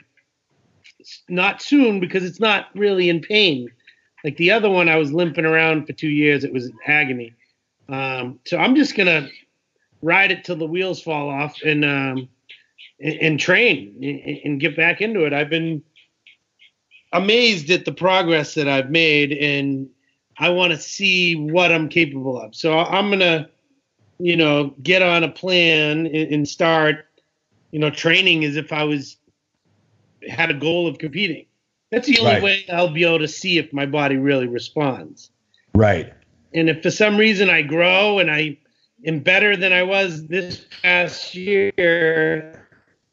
Not soon because it's not really in pain. Like the other one, I was limping around for two years. It was agony. Um, so I'm just gonna ride it till the wheels fall off and um, and, and train and, and get back into it. I've been amazed at the progress that I've made, and I want to see what I'm capable of. So I'm gonna, you know, get on a plan and, and start, you know, training as if I was had a goal of competing. That's the only Right. way I'll be able to see if my body really responds. Right. And if for some reason I grow and I am better than I was this past year,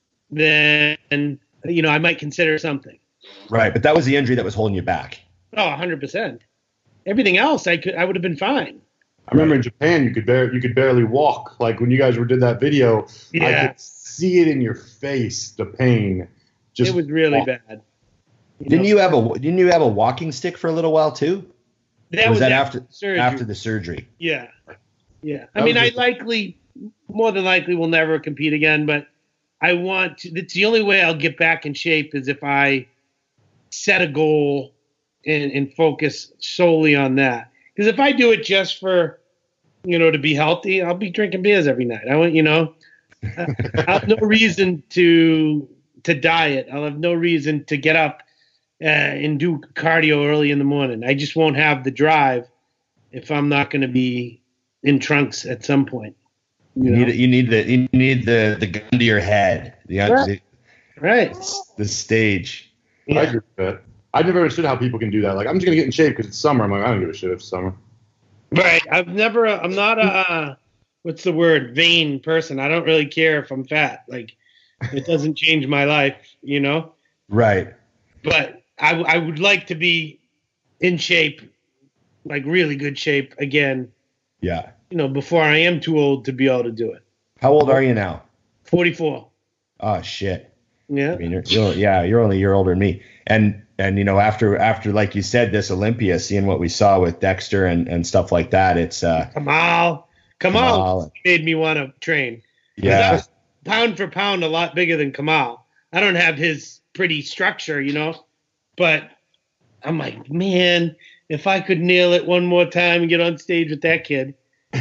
then, you know, I might consider something. Right. But that was the injury that was holding you back. Oh, one hundred percent. Everything else, I could, I would have been fine. I remember in Japan, you could bar- you could barely walk. Like when you guys were did that video, I Yeah. could see it in your face, the pain. Just It was really walk. bad. You Didn't know, you have a Didn't you have a walking stick for a little while too? That Or was that after surgery. after the surgery? Yeah. Yeah. I That mean, was I just- likely, more than likely, will never compete again, but I want to, it's the only way I'll get back in shape is if I set a goal and, and focus solely on that. Because if I do it just for, you know, to be healthy, I'll be drinking beers every night. I want, you know, I I have no reason to to diet. I'll have no reason to get up uh, and do cardio early in the morning. I just won't have the drive if I'm not going to be in trunks at some point. You You know? need you need the you need the the gun to your head. The Right. the, Right. the stage. I Yeah. agree with that. I never understood how people can do that. Like, I'm just gonna get in shape because it's summer. I'm like, I don't give a shit if it's summer. Right. I've never, I'm not a, uh, what's the word, vain person. I don't really care if I'm fat. Like, it doesn't change my life, you know? Right. But I, I would like to be in shape, like really good shape again, Yeah. you know, before I am too old to be able to do it. How old are you now? forty-four. Oh shit. Yeah. I mean, you're, you're yeah, you're only a year older than me. And and you know, after after like you said, this Olympia, seeing what we saw with Dexter and, and stuff like that, it's uh Kamal. Kamal Kamal. made me want to train. 'Cause I yeah. was pound for pound a lot bigger than Kamal. I don't have his pretty structure, you know, but I'm like, man, if I could nail it one more time and get on stage with that kid.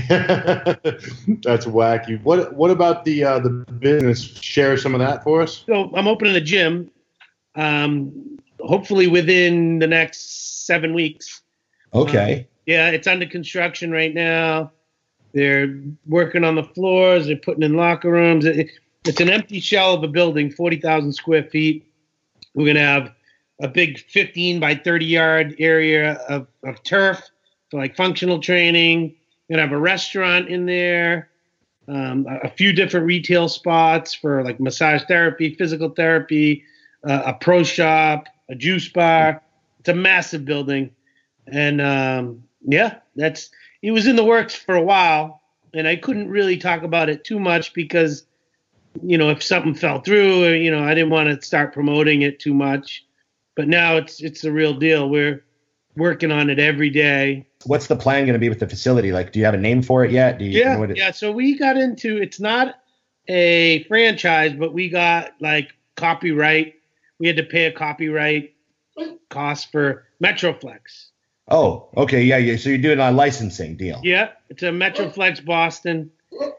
That's wacky. What What about the uh, the business? Share some of that for us. So I'm opening a gym, um, hopefully within the next seven weeks. Okay. Yeah, it's under construction right now. They're working on the floors. They're putting in locker rooms. It, it's an empty shell of a building, forty thousand square feet. We're going to have a big fifteen by thirty yard area of, of turf for like functional training. We're going to have a restaurant in there, um, a, a few different retail spots for like massage therapy, physical therapy, uh, a pro shop, a juice bar. It's a massive building. And um, yeah, that's it was in the works for a while, and I couldn't really talk about it too much because, you know, if something fell through, or, you know, I didn't want to start promoting it too much. But now it's it's the real deal. We're working on it every day. What's the plan going to be with the facility? Like, do you have a name for it yet? Do you Yeah, know what it, yeah. So we got into it's not a franchise, but we got like copyright. We had to pay a copyright cost for Metroflex. Oh, okay. Yeah. yeah. So you're doing a licensing deal. Yeah, it's a Metroflex Boston.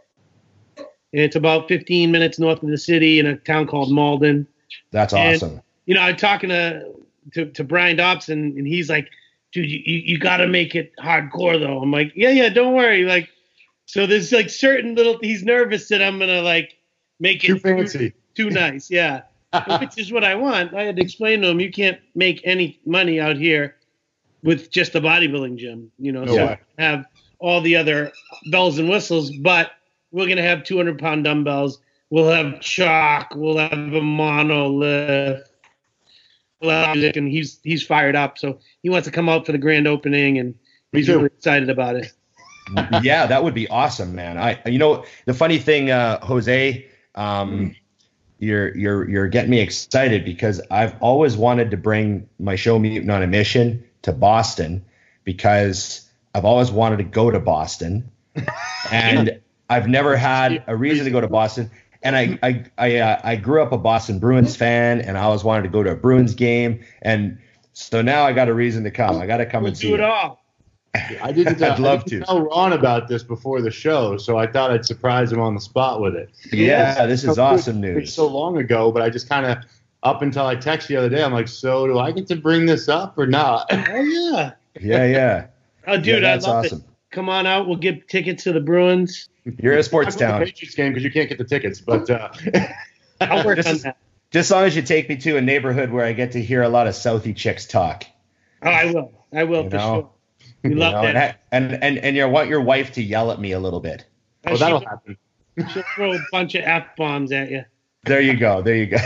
It's about fifteen minutes north of the city in a town called Malden. That's And, awesome. You know, I'm talking to to, to Brian Dobson, and he's like, dude, you, you, you got to make it hardcore, though. I'm like, yeah, yeah, don't worry. Like, so there's like certain little, he's nervous that I'm going to like make it Too fancy. Too, too nice. Yeah. Which is what I want. I had to explain to him, you can't make any money out here with just a bodybuilding gym, you know, No so way. have all the other bells and whistles, but we're going to have two hundred pound dumbbells. We'll have chalk. We'll have a monolith. We'll have music, and he's, he's fired up. So he wants to come out for the grand opening, and Me he's too. really excited about it. Yeah, that would be awesome, man. I, you know, the funny thing, uh, Jose, um, you're you're you're getting me excited because I've always wanted to bring my show Mutant on a Mission to Boston because I've always wanted to go to Boston, and I've never had a reason to go to Boston. And I I I, uh, I grew up a Boston Bruins fan, and I always wanted to go to a Bruins game, and so now I got a reason to come. I got to come We'll and see do it you. all. I didn't, uh, I'd love I didn't to. tell Ron about this before the show, so I thought I'd surprise him on the spot with it. Yeah, this is So, awesome It's news. so long ago, but I just kind of, up until I texted you the other day, I'm like, so do I get to bring this up or not? Oh yeah. Yeah, yeah. Oh, dude, Yeah, that's I love awesome. it. Come on out. We'll get tickets to the Bruins. You're a sports I'm going to town. the Patriots game because you can't get the tickets, but uh, I'll work This on is- that. Just as long as you take me to a neighborhood where I get to hear a lot of Southie chicks talk. Oh, I will. I will You for know? sure. We You love know, that. and, and and and you want your wife to yell at me a little bit. well, that'll she'll, happen. she'll throw a bunch of F bombs at you. There you go. There you go.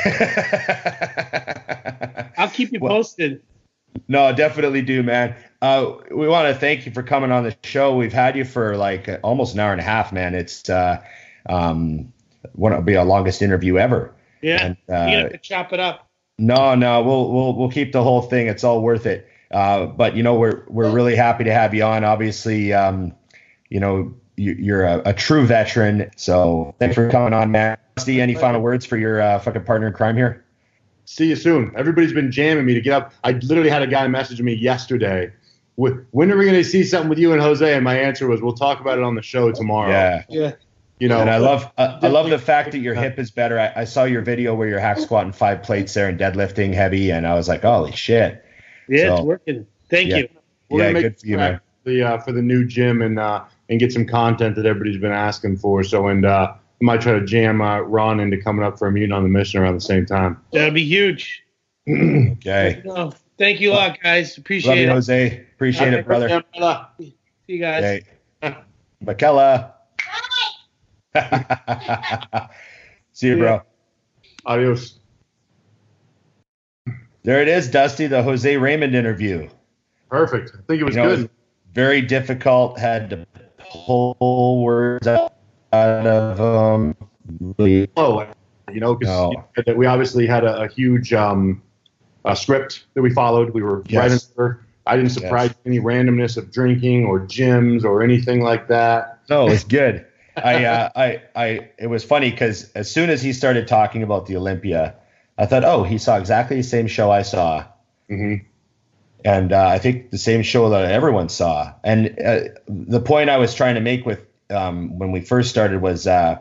I'll keep you Well- posted. No, definitely do, man. Uh, we want to thank you for coming on the show. We've had you for like almost an hour and a half, man. It's uh, um, one it'll be our longest interview ever. Yeah. And, You're gonna uh, have to chop it up. No, no, we'll we'll we'll keep the whole thing. It's all worth it. Uh, but you know, we're we're really happy to have you on. Obviously, um, you know, you, you're a, a true veteran. So thanks for coming on, man. Steve, any final words for your uh, fucking partner in crime here? See you soon. Everybody's been jamming me to get up. I literally had a guy message me yesterday. With, when are we going to see something with you and Jose? And my answer was, we'll talk about it on the show tomorrow. Yeah. Yeah. You know, And I love uh, I love the fact that your hip is better. I, I saw your video where you're hack squatting five plates there and deadlifting heavy, and I was like, holy shit. Yeah, So- it's working. Thank Yeah. you. we're Yeah, gonna make good for you, man. the uh, for the new gym and uh, and get some content that everybody's been asking for. So and uh, I might try to jam uh, Ron into coming up for a Mutant on the Mission around the same time. That'll be huge. Okay. No, thank you a lot, guys. Love Appreciate you, it. Jose. Appreciate it, brother. See you guys. Okay. Michaela. See you, bro. Adios. There it is, Dusty, the Jose Raymond interview. Perfect. I think it was You know, good. it was very difficult. Had to pull words out of um. Really, Oh, you know, because No. we obviously had a, a huge um, uh, script that we followed. We were Yes. right in there. I didn't surprise any randomness of drinking or gyms or anything like that. no, it was good. I, uh, I, I. It was funny because as soon as he started talking about the Olympia, I thought, oh, he saw exactly the same show I saw, hmm and uh, I think the same show that everyone saw. And uh, the point I was trying to make with um, when we first started was uh,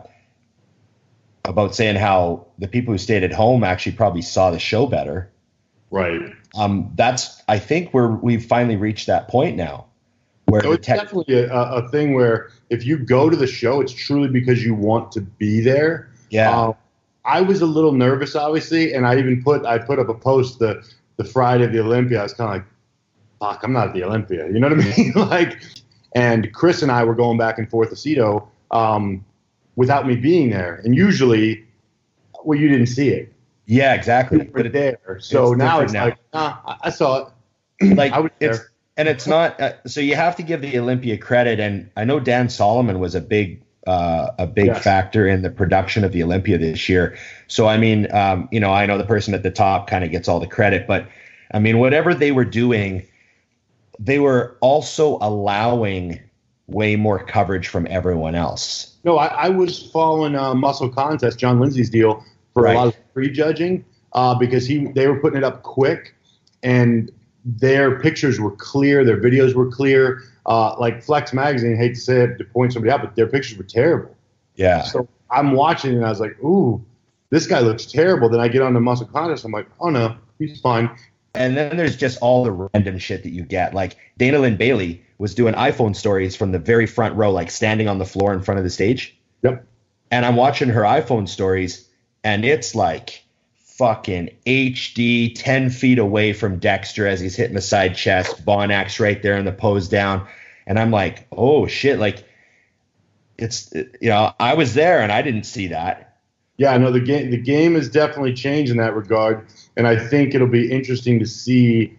about saying how the people who stayed at home actually probably saw the show better. Right. Um, that's I think where we've finally reached that point now, where So the it's tech. definitely a, a thing where if you go to the show, it's truly because you want to be there. Yeah. Um, I was a little nervous, obviously, and I even put I put up a post the the Friday of the Olympia. I was kind of like, "Fuck, I'm not at the Olympia." You know what I mean? Like, and Chris and I were going back and forth to Cito um, without me being there. And usually, well, you didn't see it. Yeah, exactly. You were But it, there. So it's now different it's now. like, nah, I- I saw it. like I was it's there. and it's not. Uh, so you have to give the Olympia credit, and I know Dan Solomon was a big. Uh, a big Yes. factor in the production of the Olympia this year. So I mean, um, you know, I know the person at the top kind of gets all the credit, but I mean, whatever they were doing, they were also allowing way more coverage from everyone else. No, I, I was following uh, Muscle Contest, John Lindsay's deal, for Right. a lot of prejudging uh, because he they were putting it up quick, and their pictures were clear, their videos were clear. Uh, like Flex Magazine, hate to say it to point somebody out, but their pictures were terrible. Yeah. So I'm watching and I was like, ooh, this guy looks terrible. Then I get on the Muscle Contest, I'm like, oh no, he's fine. And then there's just all the random shit that you get. Like Dana Lynn Bailey was doing iPhone stories from the very front row, like standing on the floor in front of the stage. Yep. And I'm watching her iPhone stories, and it's like fucking H D, ten feet away from Dexter as he's hitting the side chest, Bonax right there in the pose down. And I'm like, oh shit, like it's, you know, I was there and I didn't see that. Yeah, no, the game the game has definitely changed in that regard, and I think it'll be interesting to see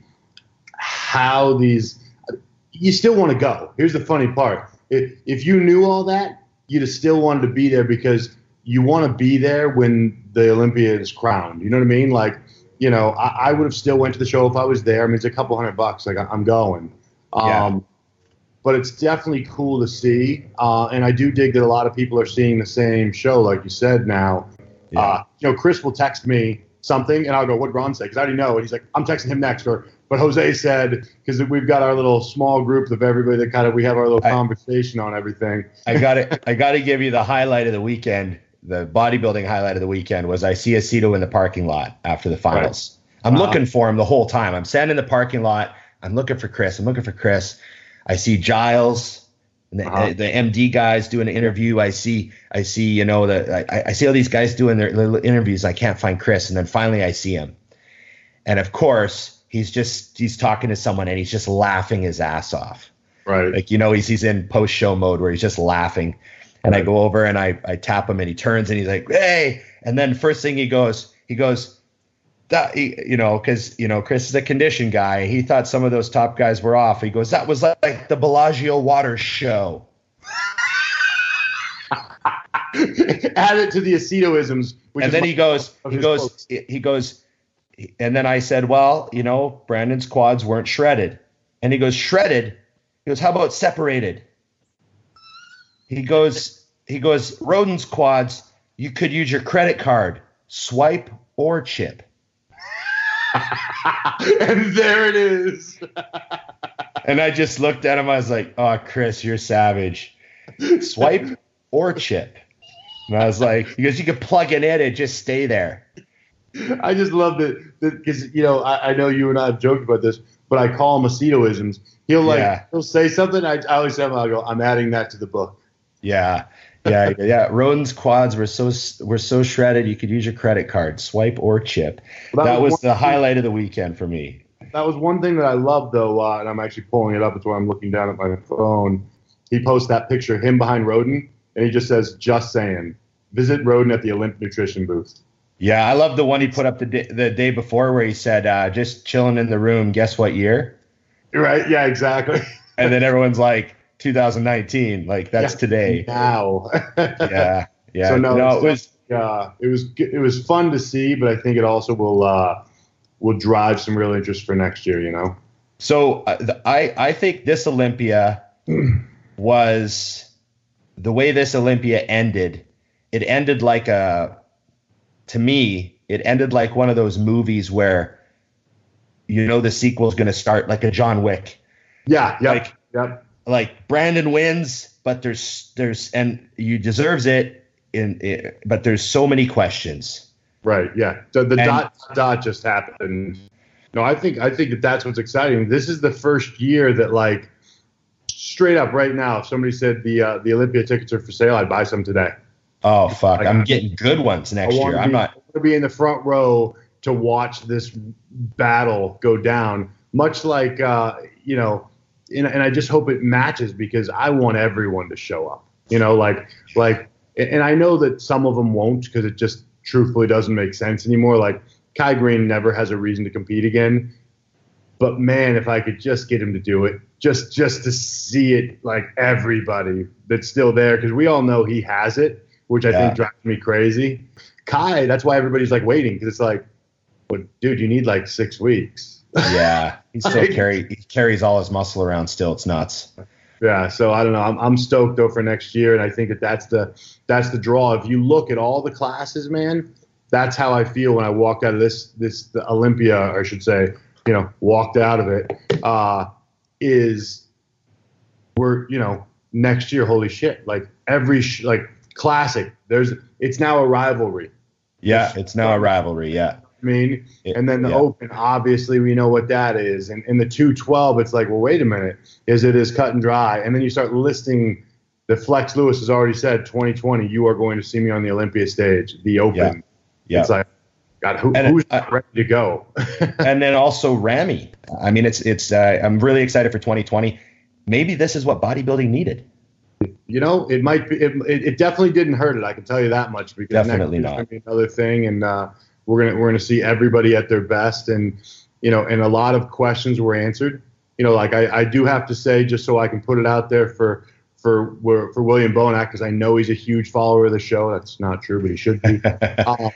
how these. You still want to go. Here's the funny part: if if you knew all that, you'd have still wanted to be there because you want to be there when the Olympia is crowned. You know what I mean? Like, you know, I, I would have still went to the show if I was there. I mean, it's a couple hundred bucks. Like, I, I'm going. Um, Yeah. But it's definitely cool to see. Uh, and I do dig that a lot of people are seeing the same show, like you said now. Yeah. Uh, you know, Chris will text me something, and I'll go, what did Ron say? Because I already know. And he's like, I'm texting him next. Or, but Jose said, because we've got our little small group of everybody that kind of, we have our little I- conversation on everything. I got to I got to give you the highlight of the weekend. The bodybuilding highlight of the weekend was I see Aceto in the parking lot after the finals. I'm Uh-huh. looking for him the whole time. I'm standing in the parking lot. I'm looking for Chris. I'm looking for Chris. I see Giles. And the, Uh-huh. the M D guys doing an interview. I see, I see, you know, the I, I see all these guys doing their little interviews. I can't find Chris, and then finally I see him, and of course he's just he's talking to someone, and he's just laughing his ass off. Right. Like, you know, he's he's in post show mode where he's just laughing, and I go over and I I tap him, and he turns and he's like, hey, and then first thing he goes he goes. That he, you know, because you know Chris is a condition guy. He thought some of those top guys were off. He goes, that was like, like the Bellagio water show. Add it to the Acetoisms. which And is then my- he goes, of he his goes, quotes. he goes, and then I said, well, you know, Brandon's quads weren't shredded. And he goes, shredded? He goes, how about separated? He goes, he goes, Rodin's quads, you could use your credit card, swipe or chip. And there it is. And I just looked at him. I was like, oh, Chris, you're savage. Swipe or chip. And I was like, because you could plug it in and just stay there. I just love that because you know I, I know you and I have joked about this, but I call him Acetoisms. He'll like Yeah. he'll say something. I, I always tell him, I go, I'm adding that to the book. Yeah. Yeah, yeah. Rodin's quads were so were so shredded you could use your credit card, swipe or chip. Well, that, that was, was the one- highlight of the weekend for me. That was one thing that I love though, uh, and I'm actually pulling it up. It's where I'm looking down at my phone. He posts that picture of him behind Rodin, and he just says, "Just saying, visit Rodin at the Olymp Nutrition booth." Yeah, I love the one he put up the day, the day before where he said, uh, just chilling in the room, guess what year? Right? Yeah, exactly. And then everyone's like, two thousand nineteen, like that's Yeah, today. Now. Yeah, yeah. So no, no, it's it was uh, it was g- it was fun to see, but I think it also will uh, will drive some real interest for next year. You know. so. Uh, the, I I think this Olympia was the way this Olympia ended. It ended like a, to me, it ended like one of those movies where, you know, the sequel is going to start like a John Wick. Yeah. Yep. Like- yep. Like Brandon wins, but there's there's and you deserves it. In, in but there's so many questions. Right. Yeah. The, the And- dot dot just happened. No, I think I think that that's what's exciting. This is the first year that like straight up right now, if somebody said the uh, the Olympia tickets are for sale, I'd buy some today. Oh fuck! Like, I'm getting good ones next I want year. to I'm be, not. I want to be in the front row to watch this battle go down. Much like uh, you know, and, and I just hope it matches because I want everyone to show up. You know, like like, and I know that some of them won't because it just truthfully doesn't make sense anymore. Like Kai Green never has a reason to compete again. But man, if I could just get him to do it, just just to see it, like everybody that's still there, because we all know he has it, which I Yeah. think drives me crazy. Kai, that's why everybody's like waiting, because it's like, well, dude, you need like six weeks. Yeah, he still carry he carries all his muscle around still. It's nuts. Yeah, so I don't know. I'm, I'm stoked though for next year, and I think that that's the that's the draw. If you look at all the classes, man, that's how I feel when I walked out of this this the Olympia, or I should say, you know, walked out of it. Uh, is we're you know next year, holy shit! Like every sh- like classic, there's it's now a rivalry. Yeah, it's now a rivalry. Yeah, I mean, It- and then the yeah. Open, obviously we know what that is. And, and the two twelve, it's like, well, wait a minute, is it as cut and dry? And then you start listing that Flex Lewis has already said twenty twenty, you are going to see me on the Olympia stage, the Open. Yeah. It's like, God, who, And, who's uh, ready to go? and then also Ramy. I mean, it's it's. Uh, I'm really excited for twenty twenty. Maybe this is what bodybuilding needed. You know, it might be, it, it, it definitely didn't hurt it. I can tell you that much, because Definitely next year's not. gonna be another thing. And, uh, we're going to, we're going to see everybody at their best. And, you know, and a lot of questions were answered, you know, like I, I do have to say, just so I can put it out there for, for for William Bonac because I know he's a huge follower of the show. That's not true, but he should be. um,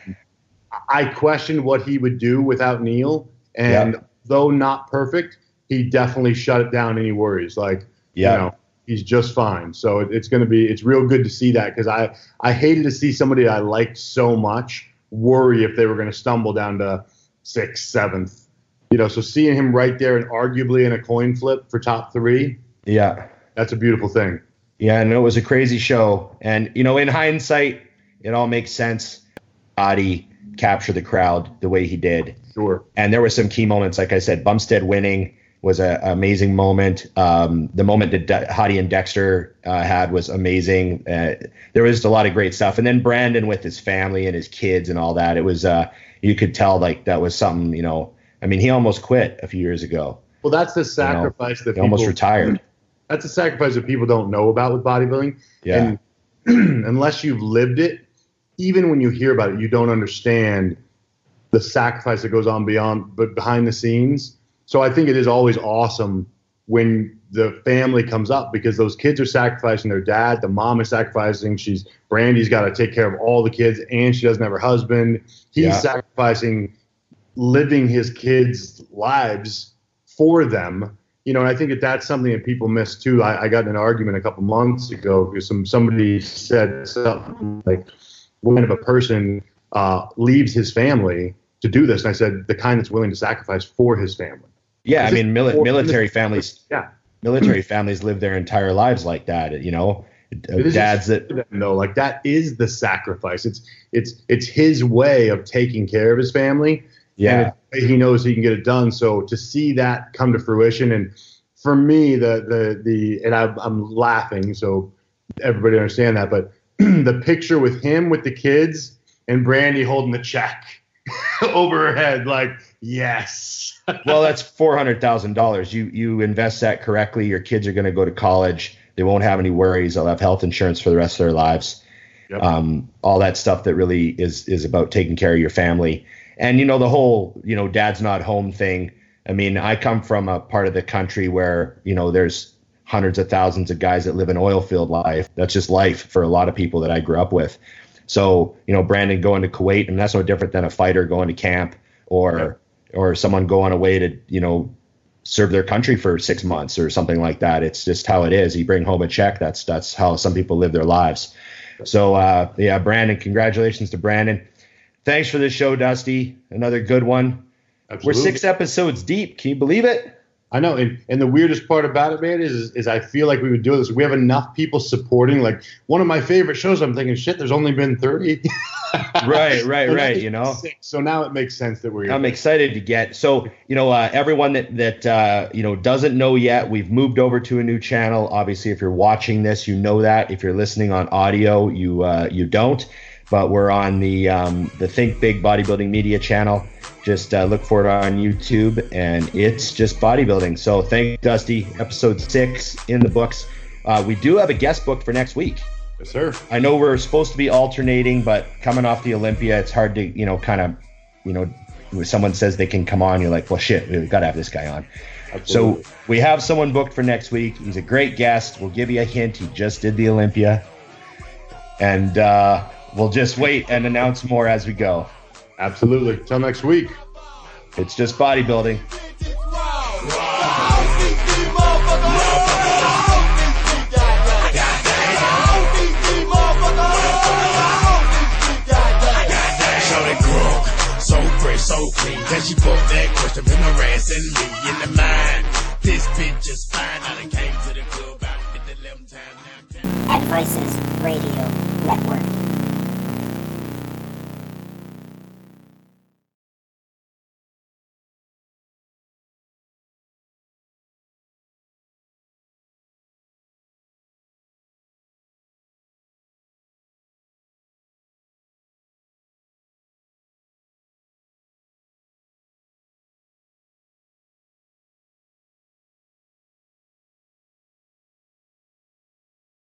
I questioned what he would do without Neil, and Yep. though not perfect, he definitely shut it down any worries. Like, Yeah. you know, he's just fine. So it, it's going to be, it's real good to see that because I, I hated to see somebody I liked so much worry if they were going to stumble down to sixth, seventh. You know, so seeing him right there and arguably in a coin flip for top three, Yeah. that's a beautiful thing. Yeah, and it was a crazy show. And, you know, in hindsight, it all makes sense. Adi capture the crowd the way he did. Sure. And there were some key moments. Like I said, Bumstead winning was an amazing moment. Um, the moment that De- Hadi and Dexter uh, had was amazing. Uh, there was a lot of great stuff. And then Brandon with his family and his kids and all that. It was, uh, you could tell like that was something, you know, I mean, he almost quit a few years ago. Well, that's the sacrifice You know, that he people, almost retired. That's a sacrifice that people don't know about with bodybuilding. Yeah. And unless you've lived it, even when you hear about it, you don't understand the sacrifice that goes on beyond, but behind the scenes. So I think it is always awesome when the family comes up because those kids are sacrificing their dad. The mom is sacrificing. She's Brandy's got to take care of all the kids, and she doesn't have her husband. He's Yeah. sacrificing living his kids' lives for them. You know, and I think that that's something that people miss too. I, I got in an argument a couple months ago because some somebody said something like, "What kind of a person uh, leaves his family to do this?" And I said, "The kind that's willing to sacrifice for his family." Yeah, I Is it mean, mili- for- military families, Yeah, military families live their entire lives like that. You know, it is dads just that, for them, though, like that is the sacrifice. It's it's it's his way of taking care of his family. yeah, And it's, he knows he can get it done. So to see that come to fruition, and for me, the the the and I, I'm laughing, so everybody understand that. But the picture with him with the kids and Brandy holding the check over her head, like yes. well, that's four hundred thousand dollars. You you invest that correctly, your kids are going to go to college. They won't have any worries. They'll have health insurance for the rest of their lives. Yep. Um, all that stuff that really is is about taking care of your family. And you know the whole you know dad's not home thing. I mean, I come from a part of the country where you know there's hundreds of thousands of guys that live an oil field life. That's just life for a lot of people that I grew up with. So you know, Brandon going to Kuwait, and that's no different than a fighter going to camp or or someone going away to you know serve their country for six months or something like that. It's just how it is. You bring home a check. That's that's how some people live their lives. So uh, yeah, Brandon, congratulations to Brandon. Thanks for this show, Dusty. Another good one. Absolutely. We're six episodes deep. Can you believe it? I know, and, and the weirdest part about it, man, is is I feel like we would do this. We have enough people supporting. Like one of my favorite shows, I'm thinking, shit, there's only been thirty. Right, right, And right. that You know, six. So now it makes sense that we're. I'm excited to get. So you know, uh, everyone that that uh, you know doesn't know yet, we've moved over to a new channel. Obviously, if you're watching this, you know that. If you're listening on audio, you uh, you don't. But we're on the um, the Think Big Bodybuilding Media channel. Just uh, look for it on YouTube, and it's just bodybuilding. So thank Dusty. Episode six in the books. Uh, we do have a guest booked for next week. Yes, sir. I know we're supposed to be alternating, but coming off the Olympia, it's hard to, you know, kind of, you know, when someone says they can come on, you're like, well, shit, we've got to have this guy on. Absolutely. So we have someone booked for next week. He's a great guest. We'll give you a hint. He just did the Olympia. And uh, we'll just wait and announce more as we go. Absolutely. Till next week. It's just bodybuilding. So fresh, so clean. Can she put that question in my ass and me in the mind? This bitch just fine. I done came to the club. I hit the eleven time now. Advices Radio Network.